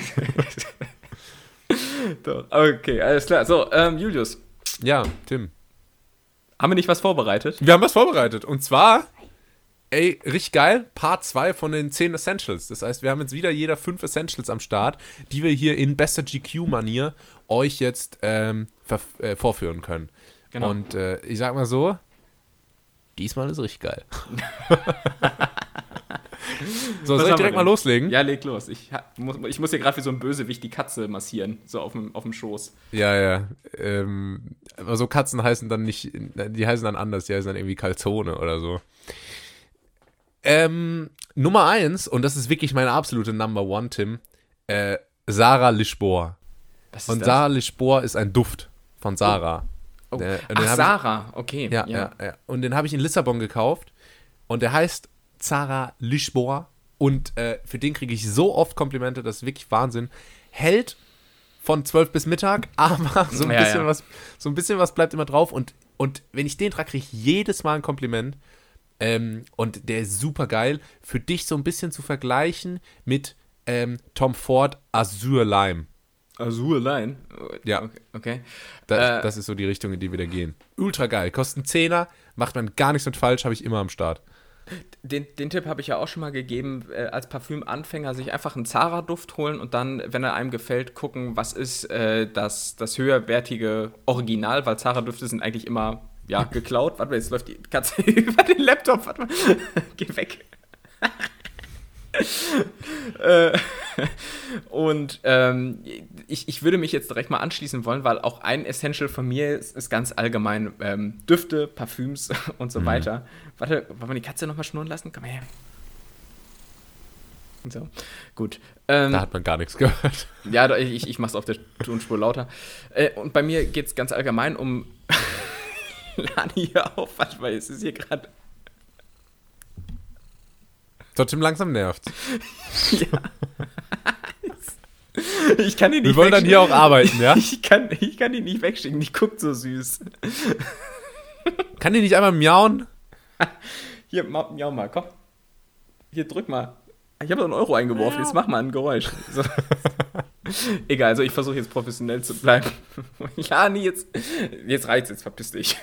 Doch. Okay, alles klar. So, Julius. Ja, Tim. Haben wir nicht was vorbereitet? Wir haben was vorbereitet. Und zwar, richtig geil, Part 2 von den 10 Essentials. Das heißt, wir haben jetzt wieder jeder 5 Essentials am Start, die wir hier in bester GQ-Manier euch jetzt vorführen können. Genau. Und ich sag mal so, diesmal ist es richtig geil. So, soll ich direkt mal loslegen? Ja, leg los. Ich muss hier gerade wie so ein Bösewicht die Katze massieren, so auf dem Schoß. Ja. Aber so Katzen heißen dann nicht, die heißen dann anders, die heißen dann irgendwie Calzone oder so. Nummer 1, und das ist wirklich meine absolute Number 1, Tim, Sarah Lischbohr. Was ist und das? Sarah Lischbohr ist ein Duft von Sarah. Oh. Sarah, okay. Ja. Und den habe ich in Lissabon gekauft und der heißt Sarah Lischbohr und für den kriege ich so oft Komplimente, das ist wirklich Wahnsinn. Hält von 12 bis Mittag, aber so ein bisschen was bleibt immer drauf und wenn ich den trage, kriege ich jedes Mal ein Kompliment und der ist super geil. Für dich so ein bisschen zu vergleichen mit Tom Ford Azur Lime. Azur Lime? Ja. Okay. Das ist so die Richtung, in die wir da gehen. Ultra geil, kostet einen Zehner, macht man gar nichts mit falsch, habe ich immer am Start. Den Tipp habe ich ja auch schon mal gegeben, als Parfümanfänger sich einfach einen Zara-Duft holen und dann, wenn er einem gefällt, gucken, was ist das höherwertige Original, weil Zara-Düfte sind eigentlich immer, geklaut. Warte mal, jetzt läuft die Katze über den Laptop. Warte mal, geh weg. Und ich würde mich jetzt direkt mal anschließen wollen, weil auch ein Essential von mir ist ganz allgemein Düfte, Parfüms und so weiter. Warte, wollen wir die Katze nochmal schnurren lassen? Komm mal her. So, gut. Da hat man gar nichts gehört. Ja, ich mach's auf der Tonspur lauter. Und bei mir geht's ganz allgemein um Lani, hier auf, warte mal, es ist hier gerade. Trotzdem langsam nervt. Ja. Ich kann ihn nicht Wir wollen dann hier auch arbeiten, ja? Ich kann ihn nicht wegschicken, die guckt so süß. Kann die nicht einmal miauen? Hier, miau mal, komm. Hier, drück mal. Ich habe so 1 Euro eingeworfen, jetzt mach mal ein Geräusch. So. Egal, also ich versuche jetzt professionell zu bleiben. Lani, jetzt reicht's, jetzt verpiss dich.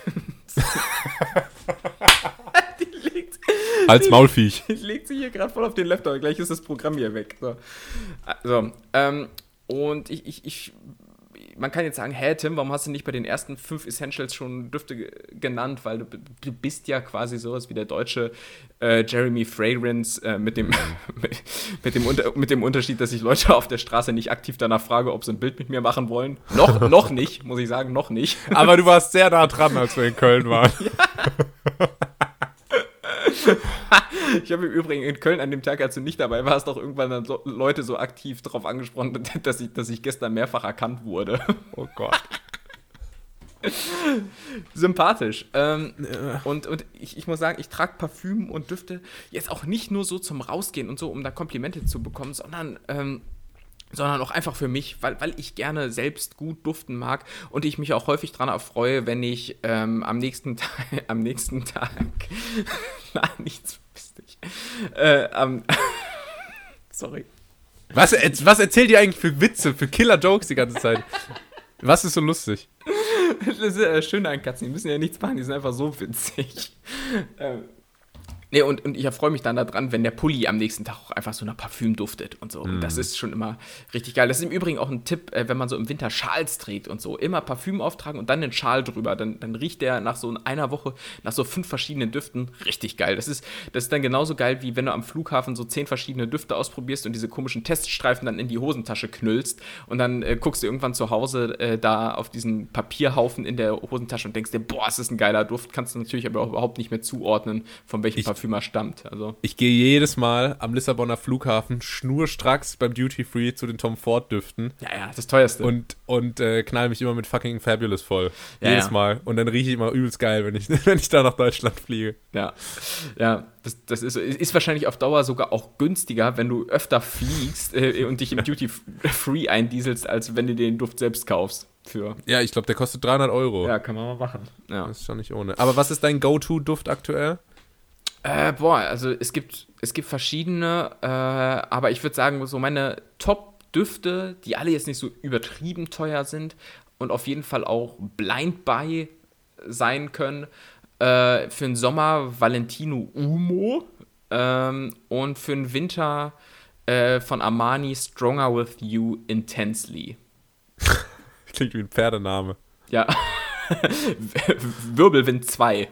Als Maulviech. Die legt sich hier gerade voll auf den Laptop, gleich ist das Programm hier weg. So, und man kann jetzt sagen, hä, Tim, warum hast du nicht bei den ersten 5 Essentials schon Düfte genannt? Weil du bist ja quasi sowas wie der deutsche Jeremy Fragrance mit dem Unterschied, dass ich Leute auf der Straße nicht aktiv danach frage, ob sie ein Bild mit mir machen wollen. Noch nicht, muss ich sagen, noch nicht. Aber du warst sehr nah dran, als wir in Köln waren. Ja. Ich habe im Übrigen in Köln an dem Tag, als du nicht dabei warst, auch irgendwann dann Leute so aktiv darauf angesprochen, dass ich gestern mehrfach erkannt wurde. Oh Gott. Sympathisch. Und ich muss sagen, ich trage Parfüm und Düfte jetzt auch nicht nur so zum Rausgehen und so, um da Komplimente zu bekommen, sondern auch einfach für mich, weil ich gerne selbst gut duften mag und ich mich auch häufig daran erfreue, wenn ich am nächsten Tag na, nichts lustig. Sorry. Was erzählt ihr eigentlich für Witze, für Killer-Jokes die ganze Zeit? Was ist so lustig? Das ist schön an Katzen, die müssen ja nichts machen, die sind einfach so witzig. Nee, und ich erfreue mich dann daran, wenn der Pulli am nächsten Tag auch einfach so nach Parfüm duftet und so. Und das ist schon immer richtig geil. Das ist im Übrigen auch ein Tipp, wenn man so im Winter Schals trägt und so. Immer Parfüm auftragen und dann den Schal drüber. Dann riecht der nach so einer Woche, nach so 5 verschiedenen Düften richtig geil. Das ist dann genauso geil, wie wenn du am Flughafen so 10 verschiedene Düfte ausprobierst und diese komischen Teststreifen dann in die Hosentasche knüllst. Und dann guckst du irgendwann zu Hause da auf diesen Papierhaufen in der Hosentasche und denkst dir, boah, es ist ein geiler Duft. Kannst du natürlich aber auch überhaupt nicht mehr zuordnen, von welchem Parfümer stammt. Also. Ich gehe jedes Mal am Lissabonner Flughafen schnurstracks beim Duty Free zu den Tom Ford Düften. Ja, das teuerste. Und knall mich immer mit fucking Fabulous voll. Ja, jedes Mal. Und dann rieche ich immer übelst geil, wenn ich da nach Deutschland fliege. Ja, das ist wahrscheinlich auf Dauer sogar auch günstiger, wenn du öfter fliegst und dich im Duty Free eindieselst, als wenn du den Duft selbst kaufst. Ja, ich glaube, der kostet 300 Euro. Ja, kann man mal machen. Ja. Das ist schon nicht ohne. Aber was ist dein Go-To-Duft aktuell? Also es gibt verschiedene, aber ich würde sagen, so meine Top-Düfte, die alle jetzt nicht so übertrieben teuer sind und auf jeden Fall auch blind buy sein können, für den Sommer Valentino Umo und für den Winter von Armani Stronger With You Intensely. Klingt wie ein Pferdename. Ja. Wirbelwind 2.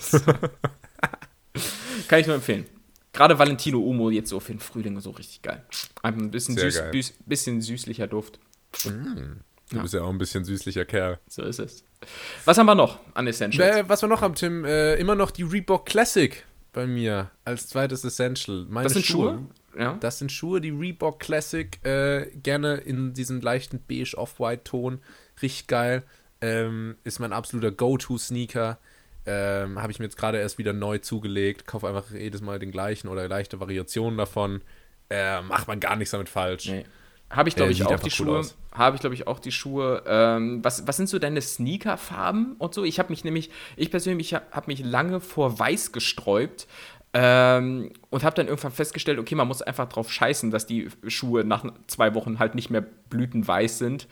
Kann ich nur empfehlen. Gerade Valentino Umo jetzt so für den Frühling so richtig geil. Einfach ein bisschen, bisschen süßlicher Duft. Du bist ja auch ein bisschen süßlicher Kerl. So ist es. Was haben wir noch an Essentials? Was wir noch haben, Tim, immer noch die Reebok Classic bei mir als zweites Essential. Das sind Schuhe? Ja. Das sind Schuhe, die Reebok Classic, gerne in diesem leichten beige Off-White-Ton. Richtig geil. Ist mein absoluter Go-To-Sneaker. Habe ich mir jetzt gerade erst wieder neu zugelegt. Kaufe einfach jedes Mal den gleichen oder leichte Variationen davon. Macht man gar nichts damit falsch. Nee. Habe ich, glaube ich, auch die Schuhe. Was sind so deine Sneakerfarben und so? Ich persönlich habe mich lange vor Weiß gesträubt. Und habe dann irgendwann festgestellt, okay, man muss einfach drauf scheißen, dass die Schuhe nach 2 Wochen halt nicht mehr blütenweiß sind.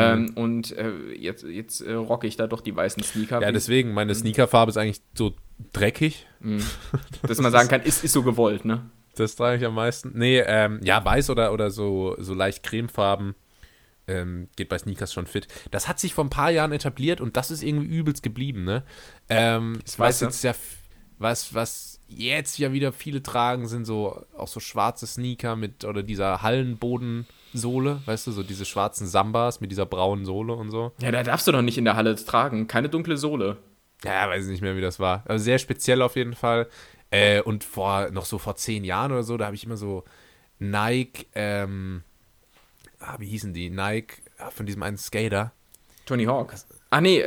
Jetzt rocke ich da doch die weißen Sneaker. Ja, deswegen, meine Sneakerfarbe ist eigentlich so dreckig. Dass man sagen kann, ist so gewollt, ne? Das trage ich am meisten. Nee, weiß oder so leicht cremefarben geht bei Sneakers schon fit. Das hat sich vor ein paar Jahren etabliert und das ist irgendwie übelst geblieben, ne? Was jetzt ja wieder viele tragen, sind so auch so schwarze Sneaker oder dieser Hallenbodensohle, weißt du, so diese schwarzen Sambas mit dieser braunen Sohle und so. Ja, da darfst du doch nicht in der Halle tragen, keine dunkle Sohle. Ja, weiß ich nicht mehr, wie das war. Also sehr speziell auf jeden Fall. Und vor 10 Jahren oder so, da habe ich immer so Nike, wie hießen die? Nike, von diesem einen Skater. Tony Hawk. Ach nee,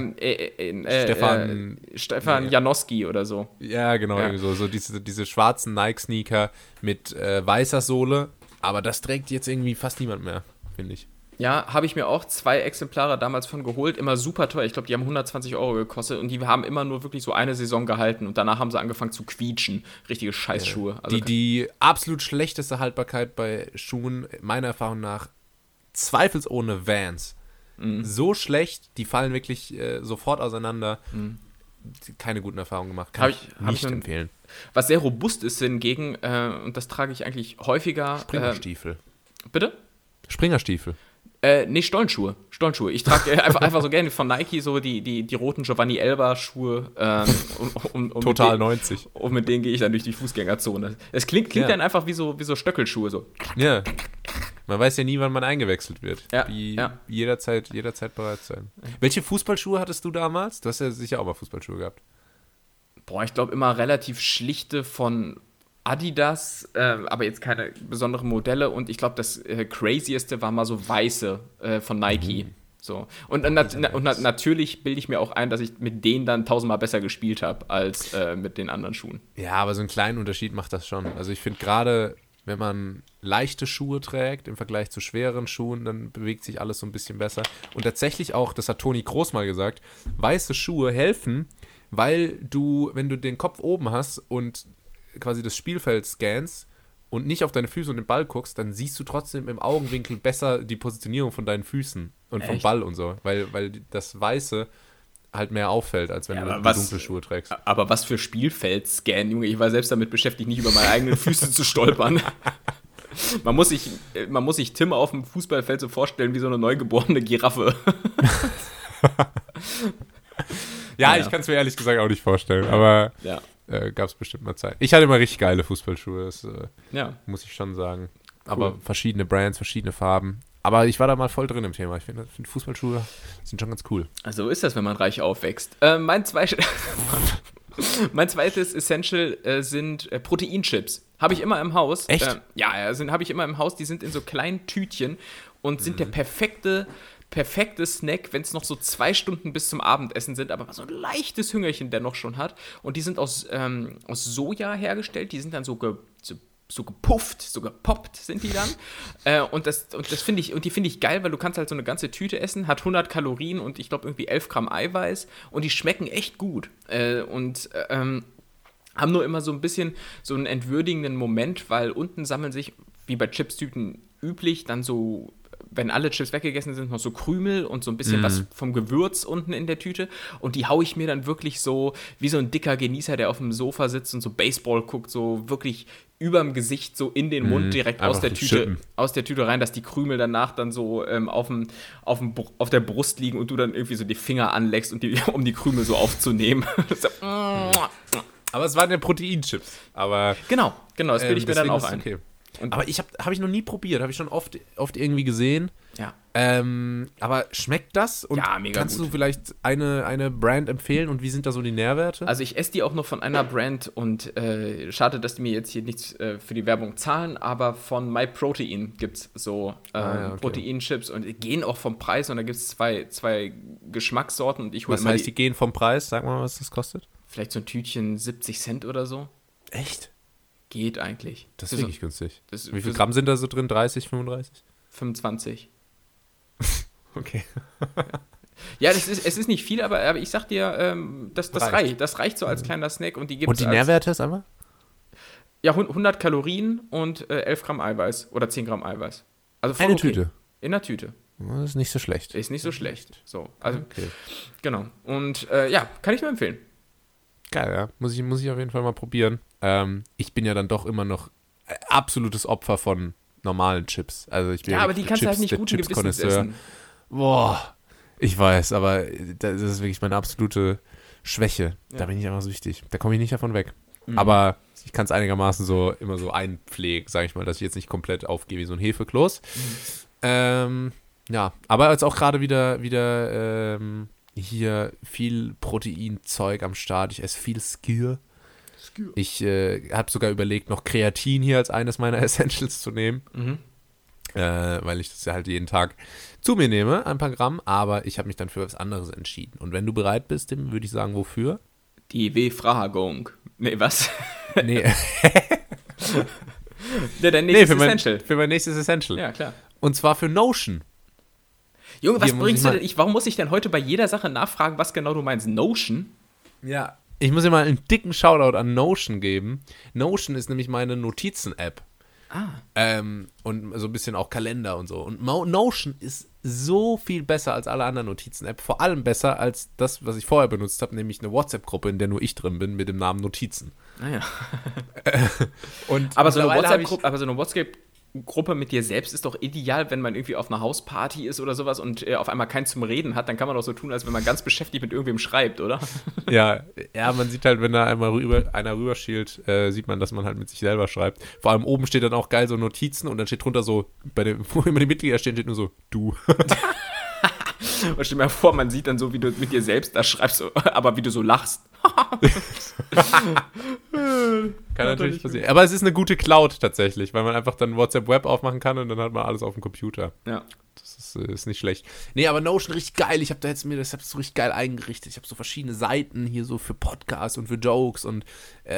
Stefan nee. Janowski oder so. Ja, genau, Ja. irgendwie so diese schwarzen Nike-Sneaker mit weißer Sohle, aber das trägt jetzt irgendwie fast niemand mehr, finde ich. Ja, habe ich mir auch 2 Exemplare damals von geholt, immer super teuer. Ich glaube, die haben 120 € gekostet und die haben immer nur wirklich so eine Saison gehalten und danach haben sie angefangen zu quietschen. Richtige Scheißschuhe. Also Die absolut schlechteste Haltbarkeit bei Schuhen, meiner Erfahrung nach, zweifelsohne Vans. So schlecht, die fallen wirklich sofort auseinander. Keine guten Erfahrungen gemacht. Kann ich nicht empfehlen. Was sehr robust ist hingegen, und das trage ich eigentlich häufiger. Springerstiefel. Bitte? Springerstiefel. Nee, Stollenschuhe. Ich trage einfach so gerne von Nike so die roten Giovanni Elba Schuhe. Total 90. Und mit denen gehe ich dann durch die Fußgängerzone. Es klingt dann einfach wie so Stöckelschuhe. So. Ja. Man weiß ja nie, wann man eingewechselt wird. Ja, Jederzeit bereit sein. Welche Fußballschuhe hattest du damals? Du hast ja sicher auch mal Fußballschuhe gehabt. Boah, ich glaube immer relativ schlichte von Adidas, aber jetzt keine besonderen Modelle. Und ich glaube, das crazieste war mal so weiße von Nike. So. Und natürlich bilde ich mir auch ein, dass ich mit denen dann 1000-mal besser gespielt habe als mit den anderen Schuhen. Ja, aber so einen kleinen Unterschied macht das schon. Also ich finde gerade, wenn man leichte Schuhe trägt im Vergleich zu schweren Schuhen, dann bewegt sich alles so ein bisschen besser. Und tatsächlich auch, das hat Toni Kroos mal gesagt, weiße Schuhe helfen, weil du, wenn du den Kopf oben hast und quasi das Spielfeld scannst und nicht auf deine Füße und den Ball guckst, dann siehst du trotzdem im Augenwinkel besser die Positionierung von deinen Füßen und vom Ball und so, weil das Weiße halt mehr auffällt, als wenn du dunkle Schuhe trägst. Aber was für Spielfeldscan, Junge, ich war selbst damit beschäftigt, nicht über meine eigenen Füße zu stolpern. Man muss sich Tim auf dem Fußballfeld so vorstellen wie so eine neugeborene Giraffe. Ja, ich kann es mir ehrlich gesagt auch nicht vorstellen, aber gab es bestimmt mal Zeit. Ich hatte immer richtig geile Fußballschuhe, das muss ich schon sagen. Cool. Aber verschiedene Brands, verschiedene Farben. Aber ich war da mal voll drin im Thema. Ich finde Fußballschuhe sind schon ganz cool. Also ist das, wenn man reich aufwächst. Mein zweites Essential sind Proteinchips. Habe ich immer im Haus. Echt? Habe ich immer im Haus. Die sind in so kleinen Tütchen und sind der perfekte Snack, wenn es noch so 2 Stunden bis zum Abendessen sind, aber so ein leichtes Hüngerchen der noch schon hat. Und die sind aus Soja hergestellt. Die sind dann so gepufft, so gepoppt sind die dann. Und die finde ich geil, weil du kannst halt so eine ganze Tüte essen, hat 100 Kalorien und ich glaube irgendwie 11 Gramm Eiweiß und die schmecken echt gut. Haben nur immer so ein bisschen so einen entwürdigenden Moment, weil unten sammeln sich, wie bei Chipstüten üblich, dann so, wenn alle Chips weggegessen sind, noch so Krümel und so ein bisschen was vom Gewürz unten in der Tüte. Und die haue ich mir dann wirklich so, wie so ein dicker Genießer, der auf dem Sofa sitzt und so Baseball guckt, so wirklich überm Gesicht so in den Mund direkt aus der Tüte rein, dass die Krümel danach dann so auf der Brust liegen und du dann irgendwie so die Finger anleckst, um die Krümel so aufzunehmen. Aber es waren ja Proteinchips. Aber genau, das bilde ich mir dann auch ein. Okay. Aber habe ich noch nie probiert, habe ich schon oft irgendwie gesehen. Ja. Aber schmeckt das? Und ja, mega kannst gut. du vielleicht eine Brand empfehlen und wie sind da so die Nährwerte? Also ich esse die auch noch von einer Brand und schade, dass die mir jetzt hier nichts für die Werbung zahlen, aber von MyProtein gibt es so okay. Proteinchips und gehen auch vom Preis und da gibt es zwei Geschmackssorten und ich hole Was heißt, die gehen vom Preis? Sag mal, was das kostet. Vielleicht so ein Tütchen 70 Cent oder so. Echt? Geht eigentlich. Das ist wirklich günstig. Wie viel für Gramm sind da so drin? 30, 35? 25. Okay. Ja, es ist nicht viel, aber ich sag dir, das reicht. Das reicht so als kleiner Snack. Und die Nährwerte ist einfach? Ja, 100 Kalorien und 11 Gramm Eiweiß oder 10 Gramm Eiweiß. Also voll eine okay. Tüte? In der Tüte. Das ist nicht so schlecht. Ist nicht so schlecht. So, also, okay. Genau. Und kann ich nur empfehlen. Geil, ja. Muss ich auf jeden Fall mal probieren. Ich bin ja dann doch immer noch absolutes Opfer von normalen Chips. Also ich bin aber die kannst du halt nicht guten Gewissens essen. Boah, ich weiß, aber das ist wirklich meine absolute Schwäche. Ja. Da bin ich einfach süchtig. Da komme ich nicht davon weg. Aber ich kann es einigermaßen so immer so einpflegen, sage ich mal, dass ich jetzt nicht komplett aufgehe wie so ein Hefekloß. Ja, aber jetzt auch gerade wieder hier viel Proteinzeug am Start. Ich esse viel Skyr. Ich habe sogar überlegt, noch Kreatin hier als eines meiner Essentials zu nehmen. Weil ich das ja halt jeden Tag zu mir nehme, ein paar Gramm, aber ich habe mich dann für was anderes entschieden. Und wenn du bereit bist, Tim, würde ich sagen, wofür? Die Befragung. Nee, was? Nee. Ja, dein nächstes Essential. Für mein nächstes Essential. Ja, klar. Und zwar für Notion. Junge, was bringst du denn? Warum muss ich denn heute bei jeder Sache nachfragen, was genau du meinst? Notion? Ja. Ich muss dir mal einen dicken Shoutout an Notion geben. Notion ist nämlich meine Notizen-App. Und so ein bisschen auch Kalender und so. Und Notion ist so viel besser als alle anderen Notizen-App. Vor allem besser als das, was ich vorher benutzt habe, nämlich eine WhatsApp-Gruppe, in der nur ich drin bin, mit dem Namen Notizen. Naja. Und aber so eine WhatsApp-Gruppe mit dir selbst ist doch ideal, wenn man irgendwie auf einer Hausparty ist oder sowas und auf einmal keinen zum Reden hat, dann kann man doch so tun, als wenn man ganz beschäftigt mit irgendwem schreibt, oder? Ja, man sieht halt, wenn da einmal einer rüberschielt, sieht man, dass man halt mit sich selber schreibt. Vor allem oben steht dann auch geil so Notizen und dann steht drunter so, wo immer die Mitglieder stehen, steht nur so, du. Und stell dir mal vor, man sieht dann so, wie du mit dir selbst da schreibst, aber wie du so lachst. Kann natürlich passieren. Aber es ist eine gute Cloud tatsächlich, weil man einfach dann WhatsApp Web aufmachen kann und dann hat man alles auf dem Computer. Ja. Das ist nicht schlecht. Nee, aber Notion richtig geil. Ich habe da jetzt das so richtig geil eingerichtet. Ich habe so verschiedene Seiten hier so für Podcasts und für Jokes und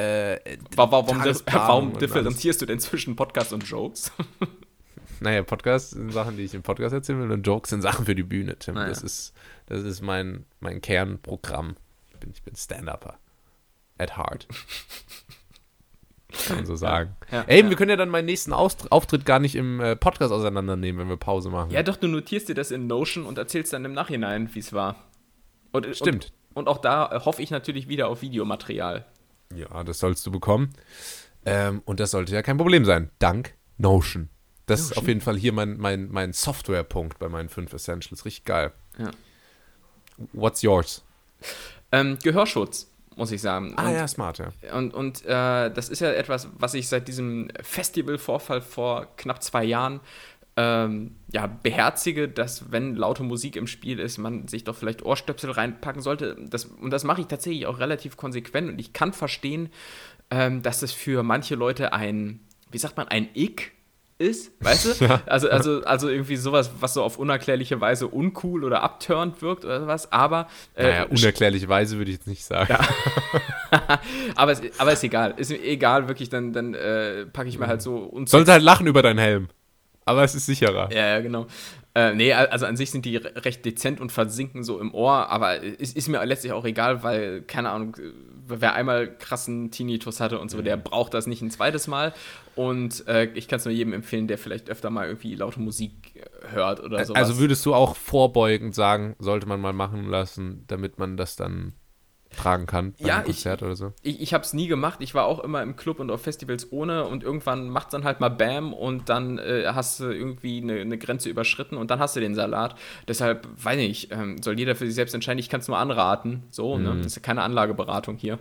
warum differenzierst du denn zwischen Podcast und Jokes? Naja, Podcasts sind Sachen, die ich im Podcast erzählen will, und Jokes sind Sachen für die Bühne, Tim. Naja. Das ist mein Kernprogramm. Ich bin Stand-Upper. At heart. Kann man so sagen. Ja, wir können ja dann meinen nächsten Auftritt gar nicht im Podcast auseinandernehmen, wenn wir Pause machen. Ja, doch, du notierst dir das in Notion und erzählst dann im Nachhinein, wie es war. Stimmt. Und auch da hoffe ich natürlich wieder auf Videomaterial. Ja, das sollst du bekommen. Und das sollte ja kein Problem sein. Dank Notion. Das ist auf jeden Fall hier mein Software-Punkt bei meinen 5 Essentials. Richtig geil. Ja. What's yours? Gehörschutz, muss ich sagen. Ja, smart, ja. Und das ist ja etwas, was ich seit diesem Festivalvorfall vor knapp 2 Jahren beherzige, dass, wenn laute Musik im Spiel ist, man sich doch vielleicht Ohrstöpsel reinpacken sollte. Und das mache ich tatsächlich auch relativ konsequent. Und ich kann verstehen, dass es für manche Leute ein Ick ist, weißt du? Ja. Also irgendwie sowas, was so auf unerklärliche Weise uncool oder abturnt wirkt oder was, aber unerklärliche Weise würde ich jetzt nicht sagen. Ja. aber ist egal. Ist mir egal, wirklich, dann packe ich mir halt so... Sollst halt lachen über deinen Helm. Aber es ist sicherer. Ja, genau. Also an sich sind die recht dezent und versinken so im Ohr, aber es ist mir letztlich auch egal, weil, keine Ahnung, wer einmal krassen Tinnitus hatte und so, der braucht das nicht ein zweites Mal. Und ich kann es nur jedem empfehlen, der vielleicht öfter mal irgendwie laute Musik hört oder sowas. Also würdest du auch vorbeugend sagen, sollte man mal machen lassen, damit man das dann tragen kann bei einem Konzert oder so? Ich habe es nie gemacht. Ich war auch immer im Club und auf Festivals ohne und irgendwann macht es dann halt mal Bam und dann hast du irgendwie eine Grenze überschritten und dann hast du den Salat. Deshalb, weiß ich, soll jeder für sich selbst entscheiden. Ich kann es nur anraten. So, ne? Das ist ja keine Anlageberatung hier.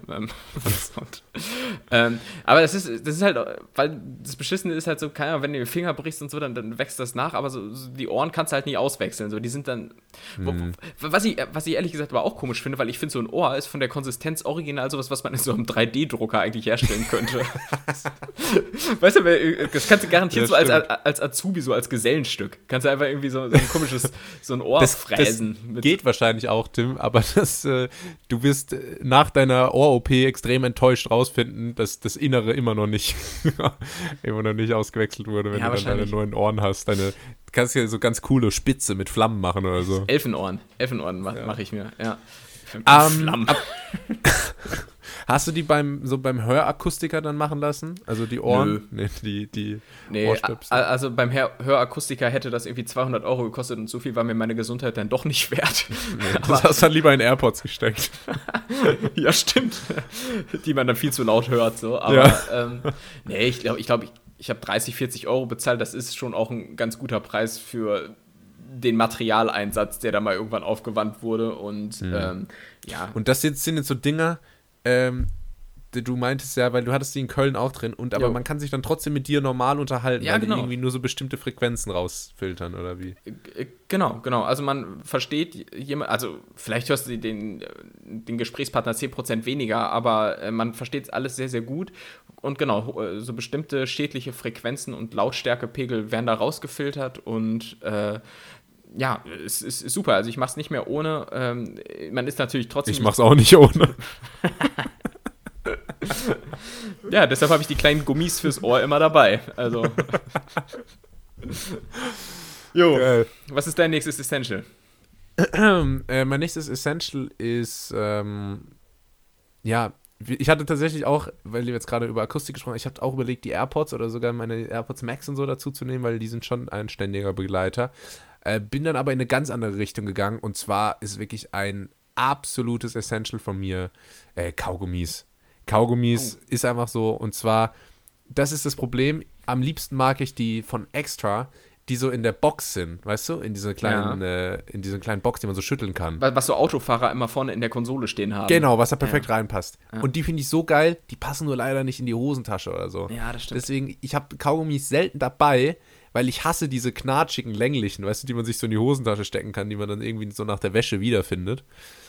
Aber das ist halt, weil das Beschissene ist halt so, keine Ahnung, wenn du den Finger brichst und so, dann wächst das nach, aber so die Ohren kannst du halt nie auswechseln. So, die sind dann, was ich ehrlich gesagt aber auch komisch finde, weil ich finde, so ein Ohr ist von der Konsistenz original sowas, was man in so einem 3D-Drucker eigentlich herstellen könnte. Weißt du, das kannst du garantiert so als Azubi, so als Gesellenstück. Kannst du einfach irgendwie so ein komisches, so ein Ohr fräsen. Das geht wahrscheinlich auch, Tim, aber du wirst nach deiner Ohr-OP extrem enttäuscht rausfinden, dass das Innere immer noch nicht ausgewechselt wurde, wenn du dann deine neuen Ohren hast. Du kannst ja so ganz coole Spitze mit Flammen machen oder so. Elfenohren mache ich mir, ja. Flammen. Hast du die beim Hörakustiker dann machen lassen? Also die Ohren? Nö. Nee, die Ohrstöpsel. Also beim Hörakustiker hätte das irgendwie 200 € gekostet und so viel war mir meine Gesundheit dann doch nicht wert. Nee, das hast du dann lieber in AirPods gesteckt. Ja, stimmt. Die man dann viel zu laut hört. So. Aber ich glaube, ich habe 30, 40 € bezahlt. Das ist schon auch ein ganz guter Preis für den Materialeinsatz, der da mal irgendwann aufgewandt wurde. Und Und das sind jetzt so Dinger, du meintest ja, weil du hattest die in Köln auch drin, aber man kann sich dann trotzdem mit dir normal unterhalten, weil die irgendwie nur so bestimmte Frequenzen rausfiltern, oder wie? Genau. Also man versteht jemand, also vielleicht hörst du den Gesprächspartner 10% weniger, aber man versteht alles sehr, sehr gut. Und genau, so bestimmte schädliche Frequenzen und Lautstärkepegel werden da rausgefiltert und ja, es ist super. Also ich mache es nicht mehr ohne. Man ist natürlich trotzdem. Ich mache es auch nicht ohne. Ja, deshalb habe ich die kleinen Gummis fürs Ohr immer dabei. Also. Jo. Was ist dein nächstes Essential? Mein nächstes Essential ist, ja, ich hatte tatsächlich auch, weil wir jetzt gerade über Akustik gesprochen haben, ich habe auch überlegt, die AirPods oder sogar meine AirPods Max und so dazu zu nehmen, weil die sind schon ein ständiger Begleiter. Bin dann aber in eine ganz andere Richtung gegangen und zwar ist wirklich ein absolutes Essential von mir Kaugummis. Kaugummis ist einfach so und zwar, das ist das Problem, am liebsten mag ich die von Extra, die so in der Box sind, weißt du? In dieser kleinen, in diesen kleinen Box, die man so schütteln kann. Was so Autofahrer immer vorne in der Konsole stehen haben. Genau, was da perfekt reinpasst. Ja. Und die finde ich so geil, die passen nur leider nicht in die Hosentasche oder so. Ja, das stimmt. Deswegen, ich habe Kaugummis selten dabei, weil ich hasse diese knatschigen, länglichen, weißt du, die man sich so in die Hosentasche stecken kann, die man dann irgendwie so nach der Wäsche wiederfindet.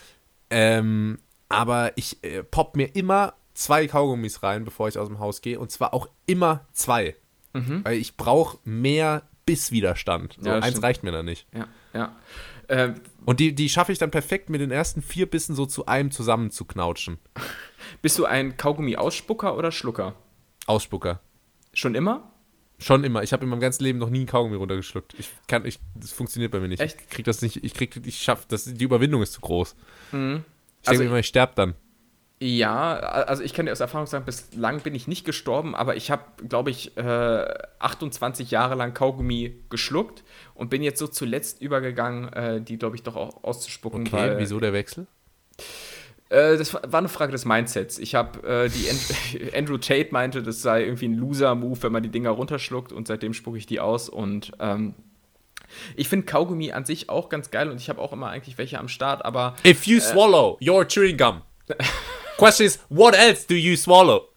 Aber ich popp mir immer 2 Kaugummis rein, bevor ich aus dem Haus gehe. Und zwar auch immer 2. Weil ich brauche mehr Bisswiderstand. So, eins reicht mir da nicht. Ja. Und die schaffe ich dann perfekt mit den ersten 4 Bissen so zu einem zusammen zu knautschen. Bist du ein Kaugummi-Ausspucker oder Schlucker? Ausspucker. Schon immer? Schon immer. Ich habe in meinem ganzen Leben noch nie einen Kaugummi runtergeschluckt. Das funktioniert bei mir nicht. Echt? Ich krieg das nicht, ich schaffe das, die Überwindung ist zu groß. Mhm. Ich denke immer, ich sterbe dann. Ja, also ich kann dir aus Erfahrung sagen, bislang bin ich nicht gestorben, aber ich habe, glaube ich, 28 Jahre lang Kaugummi geschluckt und bin jetzt so zuletzt übergegangen, die, glaube ich, doch auch auszuspucken. Okay, wieso der Wechsel? Das war eine Frage des Mindsets. Ich habe, Andrew Tate meinte, das sei irgendwie ein Loser-Move, wenn man die Dinger runterschluckt und seitdem spucke ich die aus und ich finde Kaugummi an sich auch ganz geil und ich habe auch immer eigentlich welche am Start, aber If you swallow your chewing gum. Question is, what else do you swallow?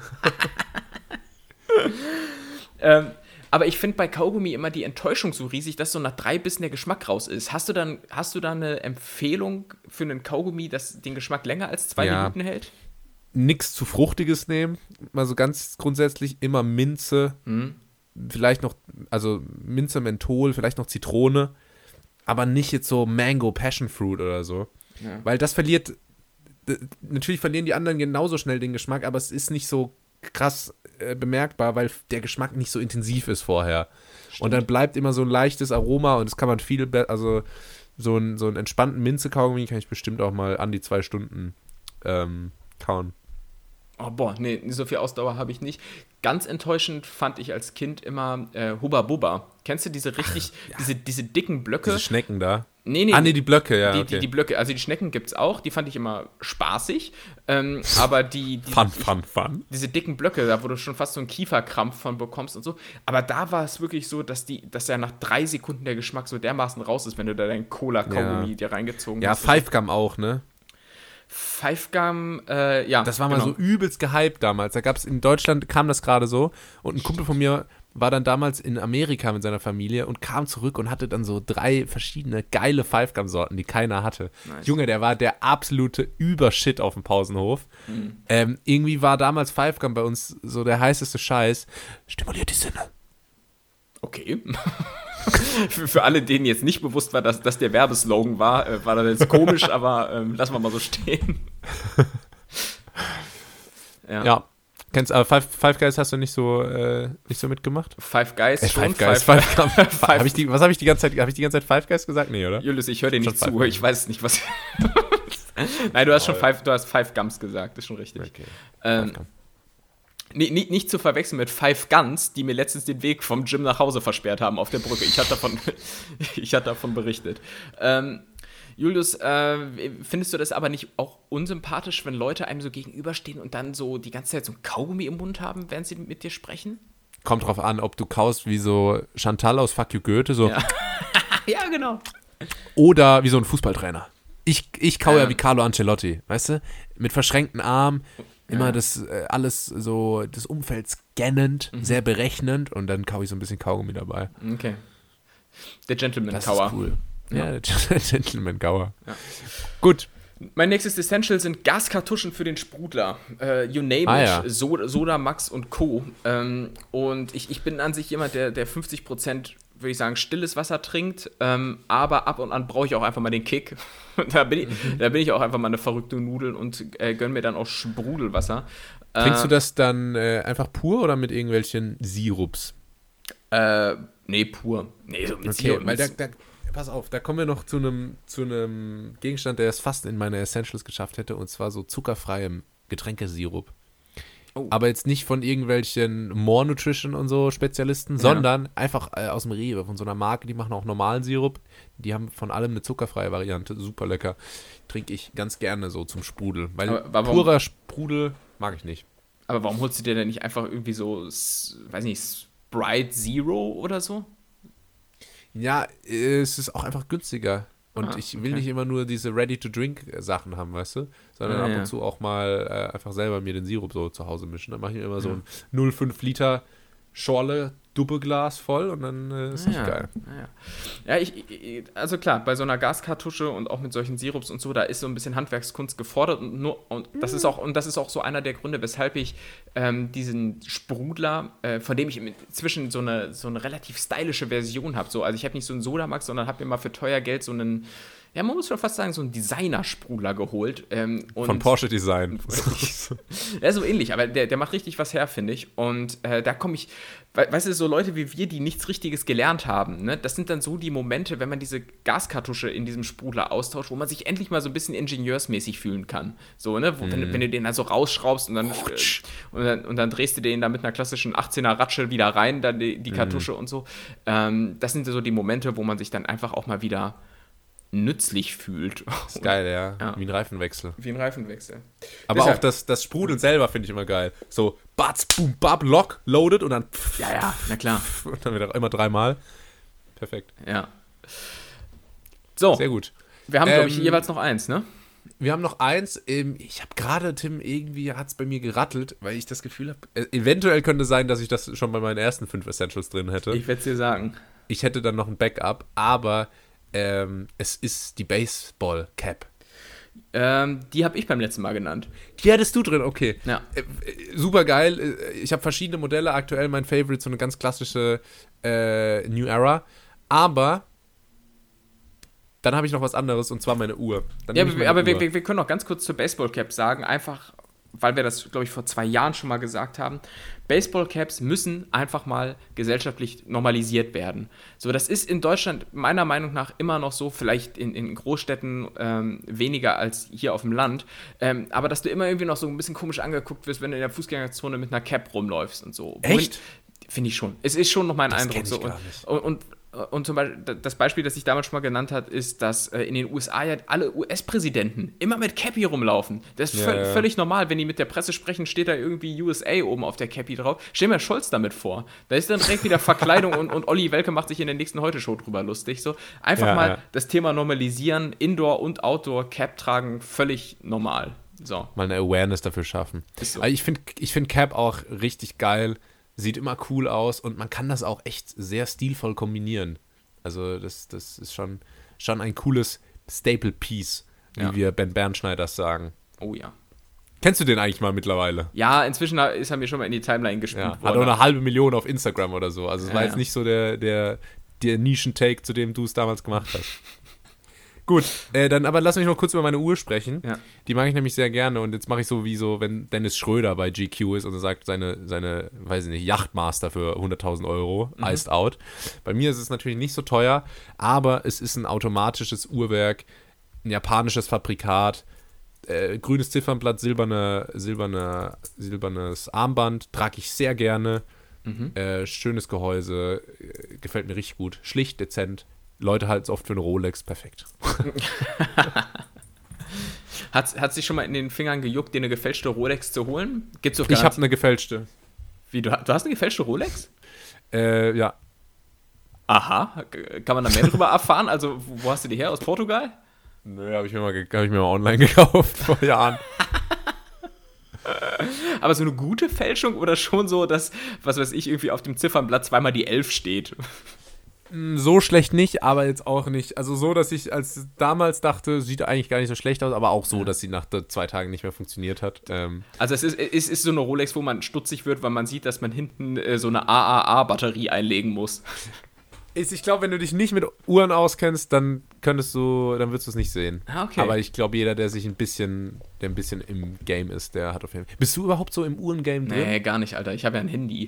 Aber ich finde bei Kaugummi immer die Enttäuschung so riesig, dass so nach 3 Bissen der Geschmack raus ist. Hast du da eine Empfehlung für einen Kaugummi, das den Geschmack länger als 2 Minuten hält? Nix zu Fruchtiges nehmen. Also ganz grundsätzlich immer Minze. Vielleicht noch, also Minze, Menthol, vielleicht noch Zitrone. Aber nicht jetzt so Mango, Passion Fruit oder so. Ja. Weil das verliert. Natürlich verlieren die anderen genauso schnell den Geschmack, aber es ist nicht so krass bemerkbar, weil der Geschmack nicht so intensiv ist vorher. Stimmt. Und dann bleibt immer so ein leichtes Aroma und das kann man also so einen entspannten Minze-Kaugummi kann ich bestimmt auch mal an die 2 Stunden kauen. Oh boah, nee, so viel Ausdauer habe ich nicht. Ganz enttäuschend fand ich als Kind immer Hubba Bubba. Kennst du diese diese dicken Blöcke? Diese Schnecken da? Nee. Die Blöcke, ja. Die Blöcke, also die Schnecken gibt's auch, die fand ich immer spaßig. Aber Fun. Diese dicken Blöcke, da wo du schon fast so einen Kieferkrampf von bekommst und so. Aber da war es wirklich so, dass ja nach 3 Sekunden der Geschmack so dermaßen raus ist, wenn du da dein Cola-Kaugummi dir reingezogen hast. Ja, Five Gum auch, ne? Five Gum, ja. Das war mal so übelst gehypt damals. Da gab's in Deutschland, kam das gerade so. Und ein Kumpel von mir war dann damals in Amerika mit seiner Familie und kam zurück und hatte dann so 3 verschiedene geile Five Gum Sorten, die keiner hatte. Nice. Junge, der war der absolute Übershit auf dem Pausenhof. Irgendwie war damals Five Gum bei uns so der heißeste Scheiß. Stimuliert die Sinne. Okay. Für alle, denen jetzt nicht bewusst war, dass das der Werbeslogan war das jetzt komisch, aber lassen wir mal so stehen. Ja. Kennst du, Five Guys hast du nicht so mitgemacht? Five Guys schon? Five Gum. Was habe ich die ganze Zeit Five Guys gesagt? Nee, oder? Julius, ich höre dir nicht zu, ich weiß nicht, was. Nein, du hast Five Gums gesagt, ist schon richtig. Okay. Nicht zu verwechseln mit 5 Guns, die mir letztens den Weg vom Gym nach Hause versperrt haben auf der Brücke. Ich hatte davon berichtet. Julius, findest du das aber nicht auch unsympathisch, wenn Leute einem so gegenüberstehen und dann so die ganze Zeit so ein Kaugummi im Mund haben, während sie mit dir sprechen? Kommt drauf an, ob du kaust wie so Chantal aus Fuck You Goethe, so. Ja, ja, genau. Oder wie so ein Fußballtrainer. Ich kaue ja wie Carlo Ancelotti, weißt du? Mit verschränkten Armen. Immer das alles so, das Umfeld scannend, sehr berechnend und dann kaue ich so ein bisschen Kaugummi dabei. Okay. Der Gentleman Das Kauer. ist cool. Ja, der Gentleman Kauer. Ja. Gut. Mein nächstes Essential sind Gaskartuschen für den Sprudler. You name it, Ja. Soda Max und Co. Und ich bin an sich jemand, der 50%, würde ich sagen, stilles Wasser trinkt, aber ab und an brauche ich auch einfach mal den Kick. Da bin ich auch einfach mal eine verrückte Nudel und gönne mir dann auch Sprudelwasser. Trinkst du das dann einfach pur oder mit irgendwelchen Sirups? Nee, pur. Nee, so mit Okay, Sirup. weil pass auf, da kommen wir noch zu einem Gegenstand, der es fast in meine Essentials geschafft hätte, und zwar so zuckerfreiem Getränkesirup. Oh. Aber jetzt nicht von irgendwelchen More Nutrition und so Spezialisten, sondern einfach aus dem Rewe, von so einer Marke, die machen auch normalen Sirup. Die haben von allem eine zuckerfreie Variante, super lecker. Trinke ich ganz gerne so zum Sprudel, weil purer Sprudel mag ich nicht. Aber warum holst du dir denn nicht einfach irgendwie so, weiß nicht, Sprite Zero oder so? Ja, es ist auch einfach günstiger. Und ich will okay. nicht immer nur diese Ready-to-Drink-Sachen haben, weißt du? Sondern ab und zu auch mal einfach selber mir den Sirup so zu Hause mischen. Dann mache ich mir immer so ein 0,5 Liter Schorle, Doppelglas voll und dann ist das geil. Ja, also klar, bei so einer Gaskartusche und auch mit solchen Sirups und so, da ist so ein bisschen Handwerkskunst gefordert und das ist auch so einer der Gründe, weshalb ich diesen Sprudler, von dem ich inzwischen so eine relativ stylische Version habe. So, also ich habe nicht so einen Sodamax, sondern habe mir mal für teuer Geld so einen, ja, man muss schon fast sagen, so einen Designer-Sprudler geholt. Von Porsche Design. Ja, so ähnlich, aber der macht richtig was her, finde ich. Und da komme ich, weißt du, so Leute wie wir, die nichts Richtiges gelernt haben, ne? Das sind dann so die Momente, wenn man diese Gaskartusche in diesem Sprudler austauscht, wo man sich endlich mal so ein bisschen ingenieursmäßig fühlen kann. So, ne? Wenn du den dann so rausschraubst und dann drehst du den da mit einer klassischen 18er Ratsche wieder rein, dann die Kartusche und so. Das sind so die Momente, wo man sich dann einfach auch mal wieder nützlich fühlt. Das ist geil, ja. Wie ein Reifenwechsel. Aber Deshalb, auch das Sprudeln selber finde ich immer geil. So, batz, boom, bab, lock, loaded und dann ja, na klar. Und dann wieder immer 3-mal. Perfekt. Ja. So. Sehr gut. Wir haben, glaube ich, jeweils noch eins, ne? Wir haben noch eins. Ich habe gerade, Tim, irgendwie hat es bei mir gerattelt, weil ich das Gefühl habe, eventuell könnte sein, dass ich das schon bei meinen ersten 5 Essentials drin hätte. Ich werde es dir sagen. Ich hätte dann noch ein Backup, aber es ist die Baseball-Cap. Die habe ich beim letzten Mal genannt. Die hattest du drin, okay. Ja. Super geil. Ich habe verschiedene Modelle. Aktuell mein Favorite, so eine ganz klassische New Era. Aber dann habe ich noch was anderes, und zwar meine Uhr. Wir können noch ganz kurz zur Baseball-Cap sagen, einfach, weil wir das, glaube ich, vor 2 Jahren schon mal gesagt haben. Baseball-Caps müssen einfach mal gesellschaftlich normalisiert werden. So, das ist in Deutschland meiner Meinung nach immer noch so, vielleicht in Großstädten weniger als hier auf dem Land, aber dass du immer irgendwie noch so ein bisschen komisch angeguckt wirst, wenn du in der Fußgängerzone mit einer Cap rumläufst und so. Echt? Finde ich schon. Es ist schon noch mein Eindruck. Das so. kenn ich gar nicht. Und zum Beispiel, das Beispiel, das ich damals schon mal genannt habe, ist, dass in den USA ja alle US-Präsidenten immer mit Cappy rumlaufen. Das ist völlig normal. Wenn die mit der Presse sprechen, steht da irgendwie USA oben auf der Cappy drauf. Stell mir Scholz damit vor. Da ist dann direkt wieder Verkleidung und Olli Welke macht sich in der nächsten Heute-Show drüber lustig. So, einfach das Thema normalisieren, Indoor- und Outdoor-Cap tragen, völlig normal. So. Mal eine Awareness dafür schaffen. Ist so. Aber ich find Cap auch richtig geil. Sieht immer cool aus und man kann das auch echt sehr stilvoll kombinieren. Also das ist schon ein cooles Staple-Piece, wie wir Ben Bernschneiders sagen. Oh ja. Kennst du den eigentlich mal mittlerweile? Ja, inzwischen ist er mir schon mal in die Timeline gespielt worden. Hat auch 500.000 auf Instagram oder so. Also es war jetzt nicht so der Nischen-Take, zu dem du es damals gemacht hast. Gut, dann aber lass mich noch kurz über meine Uhr sprechen. Ja. Die mag ich nämlich sehr gerne und jetzt mache ich so wie so, wenn Dennis Schröder bei GQ ist und er sagt, seine weiß ich nicht, Yachtmaster für 100.000 Euro, iced out. Bei mir ist es natürlich nicht so teuer, aber es ist ein automatisches Uhrwerk, ein japanisches Fabrikat, grünes Ziffernblatt, silbernes Armband, trage ich sehr gerne. Schönes Gehäuse, gefällt mir richtig gut, schlicht, dezent. Leute halten es oft für eine Rolex, perfekt. Hat sich schon mal in den Fingern gejuckt, dir eine gefälschte Rolex zu holen? Gibt's doch gar Ich habe eine gefälschte. Wie, du hast eine gefälschte Rolex? Ja. Aha, kann man da mehr drüber erfahren? Also, wo hast du die her? Aus Portugal? Nö, habe ich mir mal online gekauft vor Jahren. aber so eine gute Fälschung oder schon so, dass, was weiß ich, irgendwie auf dem Ziffernblatt zweimal die 11 steht? So schlecht nicht, aber jetzt auch nicht. Also so, dass ich als damals dachte, sieht eigentlich gar nicht so schlecht aus, aber auch so, dass sie nach 2 Tagen nicht mehr funktioniert hat. Also es ist so eine Rolex, wo man stutzig wird, weil man sieht, dass man hinten so eine AAA-Batterie einlegen muss. Ich glaube, wenn du dich nicht mit Uhren auskennst, dann würdest du es nicht sehen. Okay. Aber ich glaube, jeder, der ein bisschen im Game ist, der hat auf jeden Fall. Bist du überhaupt so im Uhrengame drin? Nee, gar nicht, Alter. Ich habe ja ein Handy.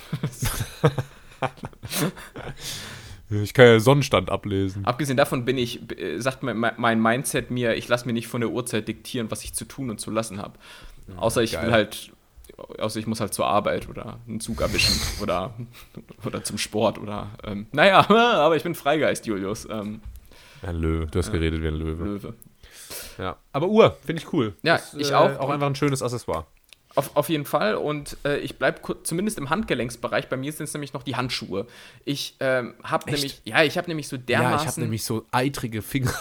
Ich kann ja Sonnenstand ablesen. Abgesehen davon sagt mein Mindset mir, ich lasse mir nicht von der Uhrzeit diktieren, was ich zu tun und zu lassen habe. Außer ich muss halt zur Arbeit oder einen Zug erwischen oder zum Sport oder, aber ich bin Freigeist, Julius. Ein Löwe, du hast geredet wie ein Löwe. Ja, aber Uhr, finde ich cool. Ja, ich auch. Auch einfach ein schönes Accessoire. Auf jeden Fall und ich bleibe zumindest im Handgelenksbereich. Bei mir sind es nämlich noch die Handschuhe. Ich habe nämlich so dermaßen... Ja, ich habe nämlich so eitrige Finger.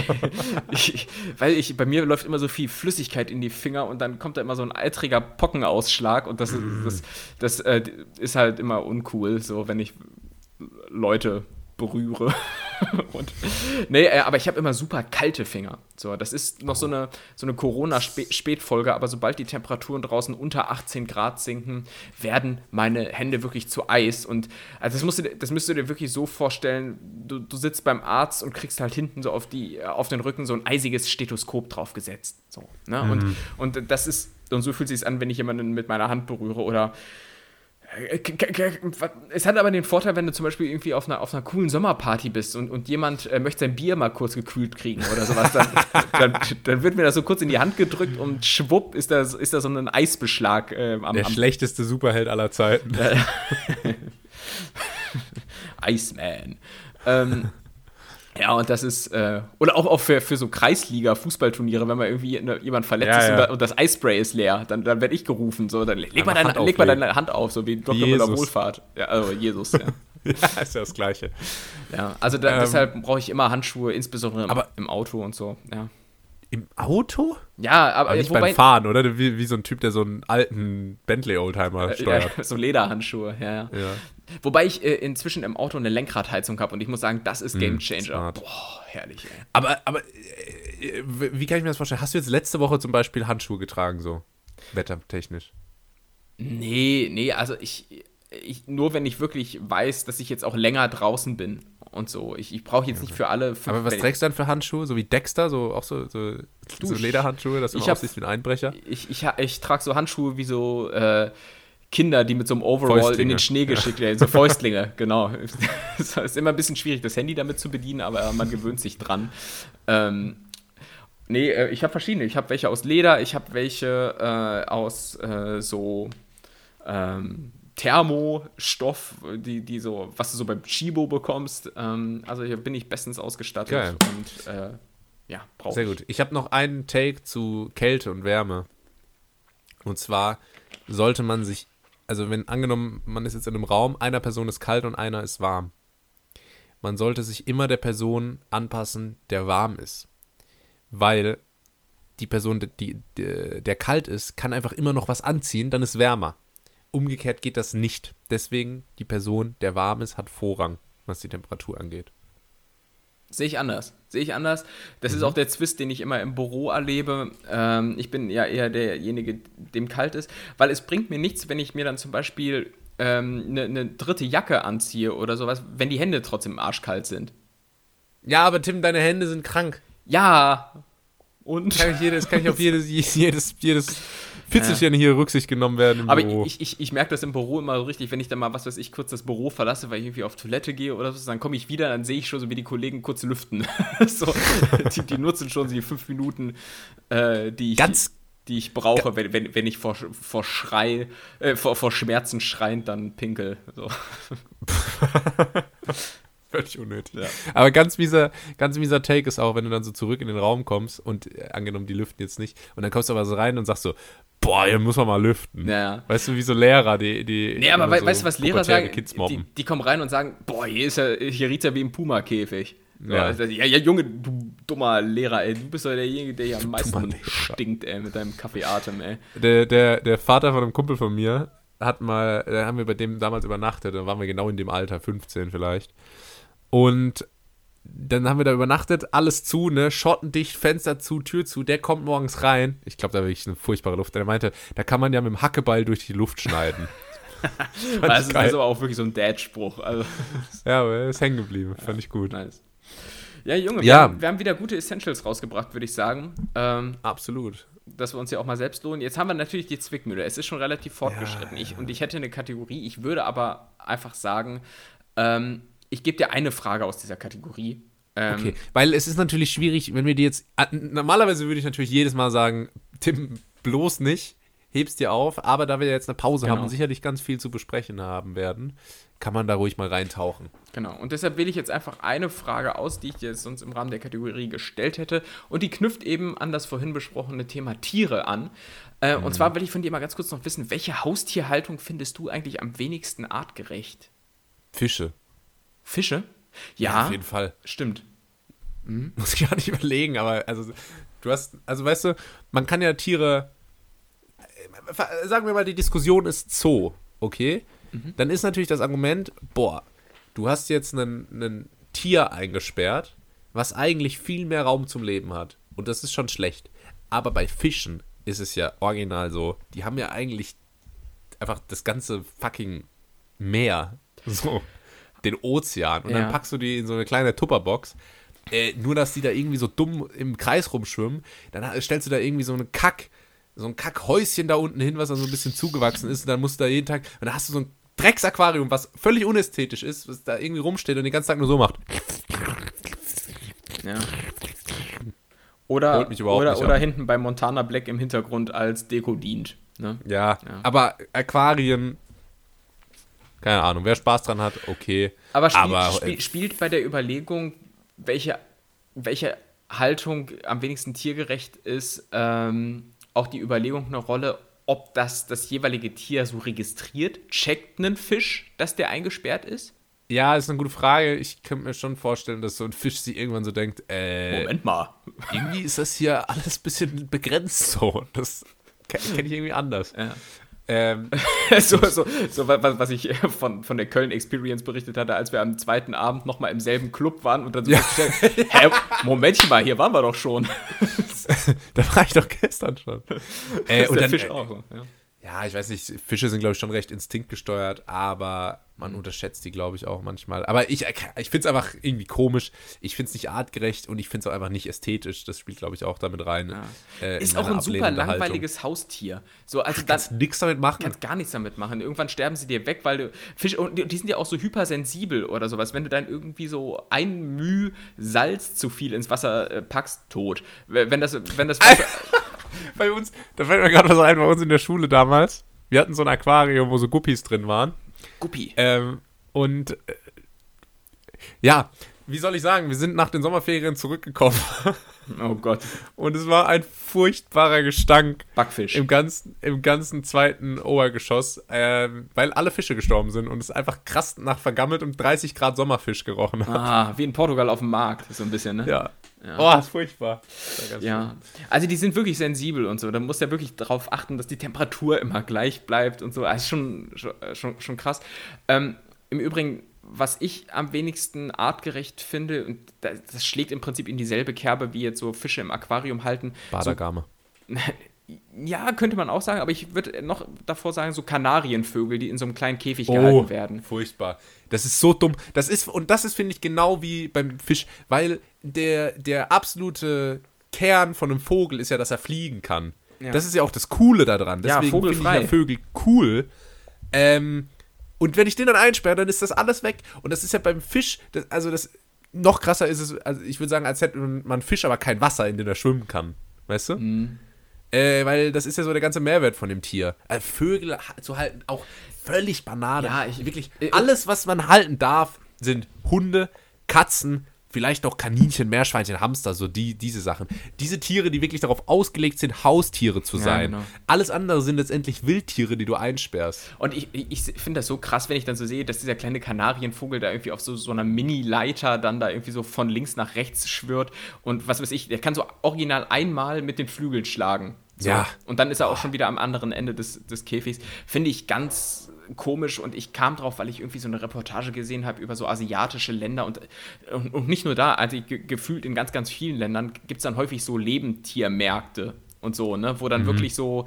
Bei mir läuft immer so viel Flüssigkeit in die Finger und dann kommt da immer so ein eitriger Pockenausschlag und das ist halt immer uncool, so wenn ich Leute berühre. Aber ich habe immer super kalte Finger. So, das ist noch so eine Corona-Spätfolge, aber sobald die Temperaturen draußen unter 18 Grad sinken, werden meine Hände wirklich zu Eis. Und also das müsst du dir wirklich so vorstellen, du sitzt beim Arzt und kriegst halt hinten so auf den Rücken so ein eisiges Stethoskop draufgesetzt. So, ne? Und das ist, und so fühlt es sich an, wenn ich jemanden mit meiner Hand berühre oder es hat aber den Vorteil, wenn du zum Beispiel irgendwie auf einer coolen Sommerparty bist und jemand möchte sein Bier mal kurz gekühlt kriegen oder sowas, dann wird mir das so kurz in die Hand gedrückt und schwupp ist da so ein Eisbeschlag Der schlechteste Superheld aller Zeiten. Iceman. Ja, und das ist, oder auch für so Kreisliga-Fußballturniere, wenn man irgendwie jemand verletzt ist und das Eispray ist leer, dann werde ich gerufen, so, dann leg mal deine Hand auf, so wie Dr. Müller-Wohlfahrt. Ja, also Jesus, ja. Ja, ist ja das Gleiche. Ja, also deshalb brauche ich immer Handschuhe, insbesondere im Auto und so, ja. Im Auto? Ja, aber nicht beim Fahren, oder? Wie so ein Typ, der so einen alten Bentley-Oldtimer steuert. Ja, so Lederhandschuhe, ja. Wobei ich inzwischen im Auto eine Lenkradheizung habe und ich muss sagen, das ist Gamechanger. Boah, herrlich, ey. Aber wie kann ich mir das vorstellen? Hast du jetzt letzte Woche zum Beispiel Handschuhe getragen, so wettertechnisch? Nee, also ich nur wenn ich wirklich weiß, dass ich jetzt auch länger draußen bin und so. Ich brauche jetzt nicht für alle 5. Aber was trägst du dann für Handschuhe? So wie Dexter, so Lederhandschuhe, dass du immer aussiehst wie ein Einbrecher? Ich trage so Handschuhe wie so Kinder, die mit so einem Overall Fäustlinge. In den Schnee geschickt werden. So Fäustlinge, genau. Es ist immer ein bisschen schwierig, das Handy damit zu bedienen, aber man gewöhnt sich dran. Ich habe verschiedene. Ich habe welche aus Leder, ich habe welche aus Thermostoff, die so, was du so beim Chibo bekommst. Also hier bin ich bestens ausgestattet. Geil. Und brauche ich. Sehr gut. Ich habe noch einen Take zu Kälte und Wärme. Und zwar sollte man sich, also wenn angenommen, man ist jetzt in einem Raum, einer Person ist kalt und einer ist warm. Man sollte sich immer der Person anpassen, der warm ist. Weil die Person, der kalt ist, kann einfach immer noch was anziehen, dann ist wärmer. Umgekehrt geht das nicht. Deswegen, die Person, der warm ist, hat Vorrang, was die Temperatur angeht. Sehe ich anders. Das ist auch der Zwist, den ich immer im Büro erlebe. Ich bin ja eher derjenige, dem kalt ist. Weil es bringt mir nichts, wenn ich mir dann zum Beispiel eine dritte Jacke anziehe oder sowas, wenn die Hände trotzdem arschkalt sind. Ja, aber Tim, deine Hände sind krank. Ja. Und? Kann ich auf jedes Fitzelchen hier Rücksicht genommen werden im aber Büro. Ich merke das im Büro immer so richtig, wenn ich dann mal, was weiß ich, kurz das Büro verlasse, weil ich irgendwie auf Toilette gehe oder so, dann komme ich wieder, dann sehe ich schon so, wie die Kollegen kurz lüften. So, die nutzen schon die 5 Minuten, die ich brauche, wenn ich vor Schmerzen schreiend dann pinkel. So. Völlig unnötig. Ja. Aber ganz mieser Take ist auch, wenn du dann so zurück in den Raum kommst und angenommen, die lüften jetzt nicht und dann kommst du aber so rein und sagst so, boah, hier muss man mal lüften. Ja. Weißt du, wie so Lehrer, die nee, aber weißt du, was Lehrer sagen? Die kommen rein und sagen, boah, hier riecht's ja wie im Puma-Käfig. So, ja, Junge, dummer Lehrer, ey. Du bist doch derjenige, der hier am meisten stinkt, ey, mit deinem Kaffeeatem, ey. Der Vater von einem Kumpel von mir da haben wir bei dem damals übernachtet, da waren wir genau in dem Alter, 15 vielleicht. Und dann haben wir da übernachtet, alles zu, ne, schottendicht, Fenster zu, Tür zu, der kommt morgens rein. Ich glaube, da war wirklich eine furchtbare Luft. Der meinte, da kann man ja mit dem Hackeball durch die Luft schneiden. Das ist also auch wirklich so ein Dad-Spruch. Also. Ja, aber er ist hängen geblieben, fand ich gut. Nice. Ja, Junge, wir haben wieder gute Essentials rausgebracht, würde ich sagen. Absolut. Dass wir uns ja auch mal selbst lohnen. Jetzt haben wir natürlich die Zwickmühle. Es ist schon relativ fortgeschritten. Und ich hätte eine Kategorie. Ich würde aber einfach sagen, ich gebe dir eine Frage aus dieser Kategorie. Okay, weil es ist natürlich schwierig, wenn wir die jetzt... Normalerweise würde ich natürlich jedes Mal sagen, Tim, bloß nicht, hebst dir auf. Aber da wir jetzt eine Pause haben und sicherlich ganz viel zu besprechen haben werden, kann man da ruhig mal reintauchen. Genau, und deshalb wähle ich jetzt einfach eine Frage aus, die ich dir sonst im Rahmen der Kategorie gestellt hätte. Und die knüpft eben an das vorhin besprochene Thema Tiere an. Und zwar will ich von dir mal ganz kurz noch wissen, welche Haustierhaltung findest du eigentlich am wenigsten artgerecht? Fische? Ja, auf jeden Fall. Stimmt. Muss ich gar nicht überlegen, aber weißt du, man kann ja Tiere, sagen wir mal, die Diskussion ist Zoo, okay? Dann ist natürlich das Argument, du hast jetzt ein Tier eingesperrt, was eigentlich viel mehr Raum zum Leben hat. Und das ist schon schlecht. Aber bei Fischen ist es ja original so, die haben ja eigentlich einfach das ganze fucking Meer, so, den Ozean. Und dann packst du die in so eine kleine Tupperbox, nur dass die da irgendwie so dumm im Kreis rumschwimmen. Dann stellst du da irgendwie so ein Kackhäuschen da unten hin, was dann so ein bisschen zugewachsen ist. Und dann musst du da jeden Tag, und dann hast du so ein Drecksaquarium, was völlig unästhetisch ist, was da irgendwie rumsteht und den ganzen Tag nur so macht. Ja. Oder hinten bei Montana Black im Hintergrund als Deko dient. Ne? Ja, aber Aquarien, keine Ahnung, wer Spaß dran hat, okay. Aber spielt bei der Überlegung, welche Haltung am wenigsten tiergerecht ist, auch die Überlegung eine Rolle, ob das jeweilige Tier so registriert, checkt einen Fisch, dass der eingesperrt ist? Ja, ist eine gute Frage. Ich könnte mir schon vorstellen, dass so ein Fisch sich irgendwann so denkt, Moment mal. Irgendwie ist das hier alles ein bisschen begrenzt so. Das kenne ich irgendwie anders. Ja. Was ich von der Köln-Experience berichtet hatte, als wir am zweiten Abend nochmal im selben Club waren und dann so Momentchen mal, hier waren wir doch schon. Da war ich doch gestern schon. Und der Fisch auch so, ja. Ja, ich weiß nicht, Fische sind, glaube ich, schon recht instinktgesteuert, aber man unterschätzt die, glaube ich, auch manchmal. Aber ich finde es einfach irgendwie komisch, ich finde es nicht artgerecht und ich finde es auch einfach nicht ästhetisch. Das spielt, glaube ich, auch damit rein. Ja. Ist auch ein super langweiliges Haustier. So, also kannst nichts damit machen? Kannst gar nichts damit machen. Irgendwann sterben sie dir weg, weil du Fische, und die sind ja auch so hypersensibel oder sowas. Wenn du dann irgendwie so ein Müh Salz zu viel ins Wasser packst, tot. Wenn das Wasser... Bei uns, da fällt mir gerade was ein, bei uns in der Schule damals. Wir hatten so ein Aquarium, wo so Guppies drin waren. Guppi. Ja, wie soll ich sagen, wir sind nach den Sommerferien zurückgekommen. Oh Gott. Und es war ein furchtbarer Gestank. Backfisch. Im ganzen zweiten Obergeschoss, weil alle Fische gestorben sind und es einfach krass nach vergammelt und 30 Grad Sommerfisch gerochen hat. Wie in Portugal auf dem Markt, so ein bisschen, ne? Ja. Oh, ist furchtbar. Ja, also die sind wirklich sensibel und so. Da musst du ja wirklich darauf achten, dass die Temperatur immer gleich bleibt und so. Das ist schon krass. Im Übrigen, was ich am wenigsten artgerecht finde, und das schlägt im Prinzip in dieselbe Kerbe, wie jetzt so Fische im Aquarium halten. Badagame. Ja, könnte man auch sagen, aber ich würde noch davor sagen, so Kanarienvögel, die in so einem kleinen Käfig gehalten werden. Furchtbar. Das ist so dumm. Das ist, finde ich, genau wie beim Fisch, weil der absolute Kern von einem Vogel ist ja, dass er fliegen kann. Ja. Das ist ja auch das Coole daran. Deswegen finde ich ja Vögel cool. Und wenn ich den dann einsperre, dann ist das alles weg. Und das ist ja beim Fisch, noch krasser ist es, also ich würde sagen, als hätte man Fisch, aber kein Wasser, in dem er schwimmen kann. Weißt du? Mhm. Weil das ist ja so der ganze Mehrwert von dem Tier. Vögel zu halten, auch völlig Banane. Ja, wirklich, alles, was man halten darf, sind Hunde, Katzen, vielleicht noch Kaninchen, Meerschweinchen, Hamster, so diese Sachen. Diese Tiere, die wirklich darauf ausgelegt sind, Haustiere zu sein. Genau. Alles andere sind letztendlich Wildtiere, die du einsperrst. Und ich finde das so krass, wenn ich dann so sehe, dass dieser kleine Kanarienvogel da irgendwie auf so einer Mini-Leiter dann da irgendwie so von links nach rechts schwirrt und was weiß ich, der kann so original einmal mit den Flügeln schlagen. So. Ja. Und dann ist er auch schon wieder am anderen Ende des Käfigs. Finde ich ganz komisch und ich kam drauf, weil ich irgendwie so eine Reportage gesehen habe über so asiatische Länder und nicht nur da, also gefühlt in ganz, ganz vielen Ländern gibt es dann häufig so Lebendtiermärkte und so, ne, wo dann wirklich so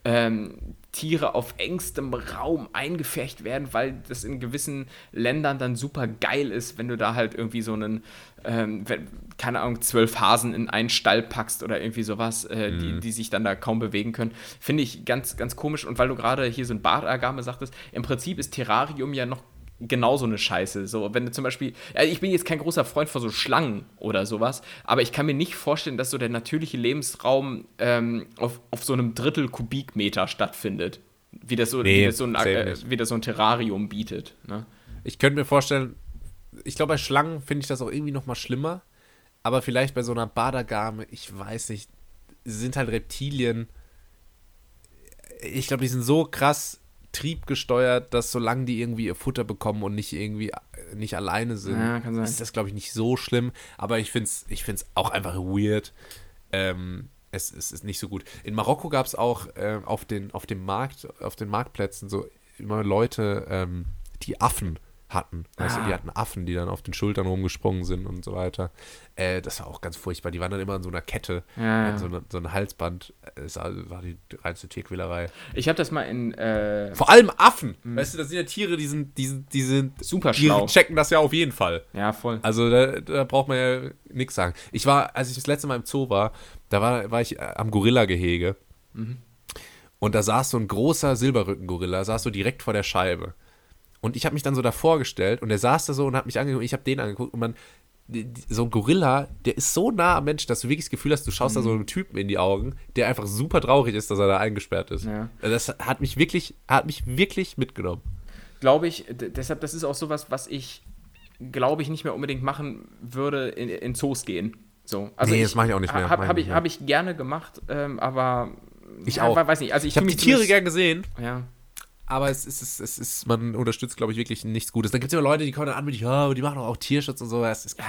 Tiere auf engstem Raum eingepfercht werden, weil das in gewissen Ländern dann super geil ist, wenn du da halt irgendwie so einen, keine Ahnung, 12 Hasen in einen Stall packst oder irgendwie sowas, die sich dann da kaum bewegen können. Finde ich ganz, ganz komisch. Und weil du gerade hier so ein Bartagame sagtest, im Prinzip ist Terrarium ja noch genauso eine Scheiße. So, wenn du zum Beispiel, ich bin jetzt kein großer Freund von so Schlangen oder sowas, aber ich kann mir nicht vorstellen, dass so der natürliche Lebensraum auf so einem Drittel Kubikmeter stattfindet. Wie das so ein Terrarium bietet. Ne? Ich könnte mir vorstellen, ich glaube, bei Schlangen finde ich das auch irgendwie noch mal schlimmer, aber vielleicht bei so einer Bartagame, ich weiß nicht, sind halt Reptilien, ich glaube, die sind so krass triebgesteuert, dass solange die irgendwie ihr Futter bekommen und nicht alleine sind, ist das, glaube ich, nicht so schlimm. Aber ich find's auch einfach weird. Es ist nicht so gut. In Marokko gab es auch auf den Marktplätzen so immer Leute, die Affen hatten. Weißt du, die hatten Affen, die dann auf den Schultern rumgesprungen sind und so weiter. Das war auch ganz furchtbar. Die waren dann immer in so einer Kette, so ein Halsband. Das war die reinste Tierquälerei. Ich habe das mal in... Vor allem Affen. Weißt du, das sind ja Tiere, die sind super schlau. Die checken das ja auf jeden Fall. Ja, voll. Also da braucht man ja nichts sagen. Als ich das letzte Mal im Zoo war, da war ich am Gorilla-Gehege. Und da saß so ein großer Silberrücken-Gorilla, saß so direkt vor der Scheibe. Und ich habe mich dann so davor gestellt und der saß da so und hat mich angeguckt, ich habe den angeguckt und so ein Gorilla, der ist so nah am Menschen, dass du wirklich das Gefühl hast, du schaust da so einem Typen in die Augen, der einfach super traurig ist, dass er da eingesperrt ist. Ja. Das hat mich wirklich mitgenommen. Glaube ich, deshalb, das ist auch sowas, was ich, glaube ich, nicht mehr unbedingt machen würde, in Zoos gehen. So. Also das mache ich auch nicht mehr. Habe ich gerne gemacht, aber ich auch. Weiß nicht. Also ich habe die Tiere gern gesehen. Ja. Aber man unterstützt, glaube ich, wirklich nichts Gutes. Da gibt es immer Leute, die kommen dann an mit, aber die machen doch auch Tierschutz und so. Das ist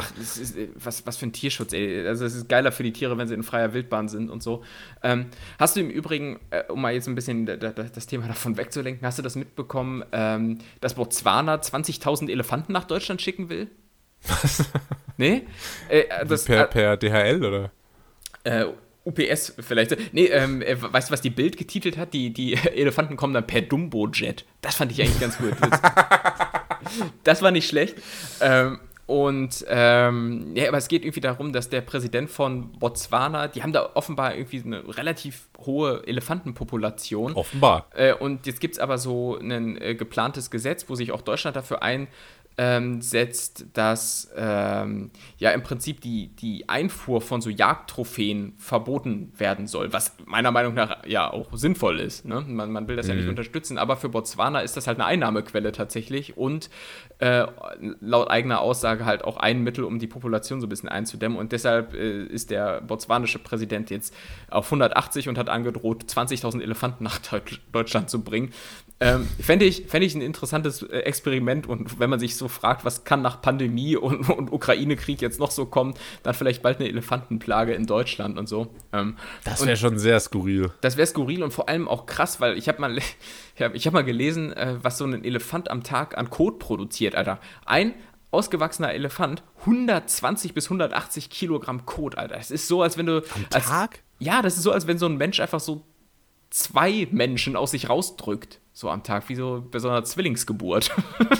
was für ein Tierschutz, ey. Also es ist geiler für die Tiere, wenn sie in freier Wildbahn sind und so. Hast du im Übrigen, um mal jetzt ein bisschen das Thema davon wegzulenken, hast du das mitbekommen, dass Botswana 20.000 Elefanten nach Deutschland schicken will? Was? Nee? Per DHL, oder? UPS vielleicht. Nee, weißt du, was die Bild getitelt hat? Die Elefanten kommen dann per Dumbo-Jet. Das fand ich eigentlich ganz gut. Das war nicht schlecht. Aber es geht irgendwie darum, dass der Präsident von Botswana, die haben da offenbar irgendwie eine relativ hohe Elefantenpopulation. Offenbar. Und jetzt gibt es aber so ein geplantes Gesetz, wo sich auch Deutschland dafür setzt, dass im Prinzip die Einfuhr von so Jagdtrophäen verboten werden soll, was meiner Meinung nach ja auch sinnvoll ist. Ne? Man will das ja nicht unterstützen, aber für Botswana ist das halt eine Einnahmequelle tatsächlich und laut eigener Aussage halt auch ein Mittel, um die Population so ein bisschen einzudämmen und deshalb ist der botswanische Präsident jetzt auf 180 und hat angedroht, 20.000 Elefanten nach Deutschland zu bringen. Fände ich ein interessantes Experiment und wenn man sich so fragt, was kann nach Pandemie und Ukraine-Krieg jetzt noch so kommen, dann vielleicht bald eine Elefantenplage in Deutschland und so. Das wäre schon sehr skurril. Das wäre skurril und vor allem auch krass, weil ich habe mal gelesen, was so ein Elefant am Tag an Kot produziert, Alter. Ein ausgewachsener Elefant, 120 bis 180 Kilogramm Kot, Alter. Es ist so, als wenn du... Am Tag? Ja, das ist so, als wenn so ein Mensch einfach so 2 Menschen aus sich rausdrückt, so am Tag, wie so bei so einer Zwillingsgeburt.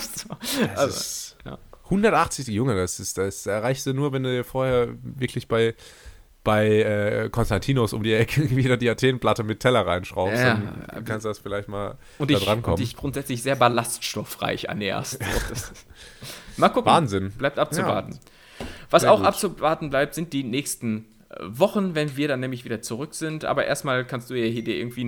So. 180, Junge, das erreichst du nur, wenn du dir vorher wirklich bei Konstantinos um die Ecke wieder die Athenplatte mit Teller reinschraubst, dann kannst du das vielleicht mal da drankommen. Und dich grundsätzlich sehr ballaststoffreich ernährst. Mal gucken. Wahnsinn. Bleibt abzuwarten. Ja. Was sehr auch gut abzuwarten bleibt, sind die nächsten Wochen, wenn wir dann nämlich wieder zurück sind. Aber erstmal kannst du ja hier dir irgendwie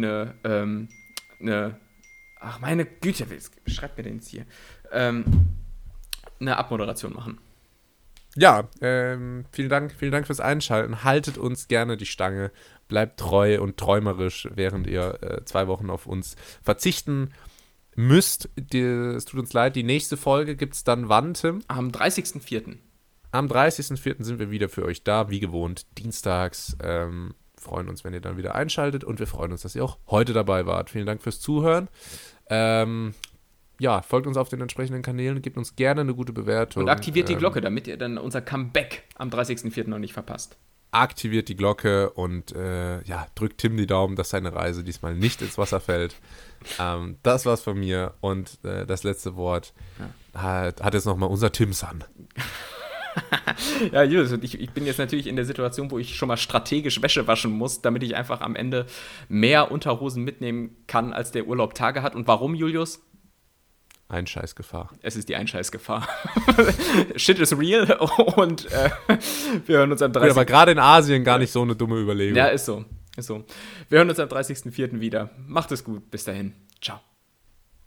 eine ach meine Güte, wer schreibt mir denn jetzt hier? Eine Abmoderation machen. Ja, vielen Dank fürs Einschalten. Haltet uns gerne die Stange. Bleibt treu und träumerisch, während ihr 2 Wochen auf uns verzichten müsst. Es tut uns leid, die nächste Folge gibt es dann wann, Tim? Am 30.04. Am 30.04. sind wir wieder für euch da, wie gewohnt, dienstags. Freuen uns, wenn ihr dann wieder einschaltet und wir freuen uns, dass ihr auch heute dabei wart. Vielen Dank fürs Zuhören. Ja, folgt uns auf den entsprechenden Kanälen, gebt uns gerne eine gute Bewertung. Und aktiviert die Glocke, damit ihr dann unser Comeback am 30.04. noch nicht verpasst. Aktiviert die Glocke und drückt Tim die Daumen, dass seine Reise diesmal nicht ins Wasser fällt. Das war's von mir und das letzte Wort hat jetzt nochmal unser Tim-san. Ja, Julius, und ich bin jetzt natürlich in der Situation, wo ich schon mal strategisch Wäsche waschen muss, damit ich einfach am Ende mehr Unterhosen mitnehmen kann, als der Urlaub Tage hat. Und warum, Julius? Einscheißgefahr. Es ist die Einscheißgefahr. Shit is real und wir hören uns am 30. Aber gerade in Asien gar nicht so eine dumme Überlegung. Ja, ist so. Wir hören uns am 30.04. wieder. Macht es gut. Bis dahin. Ciao.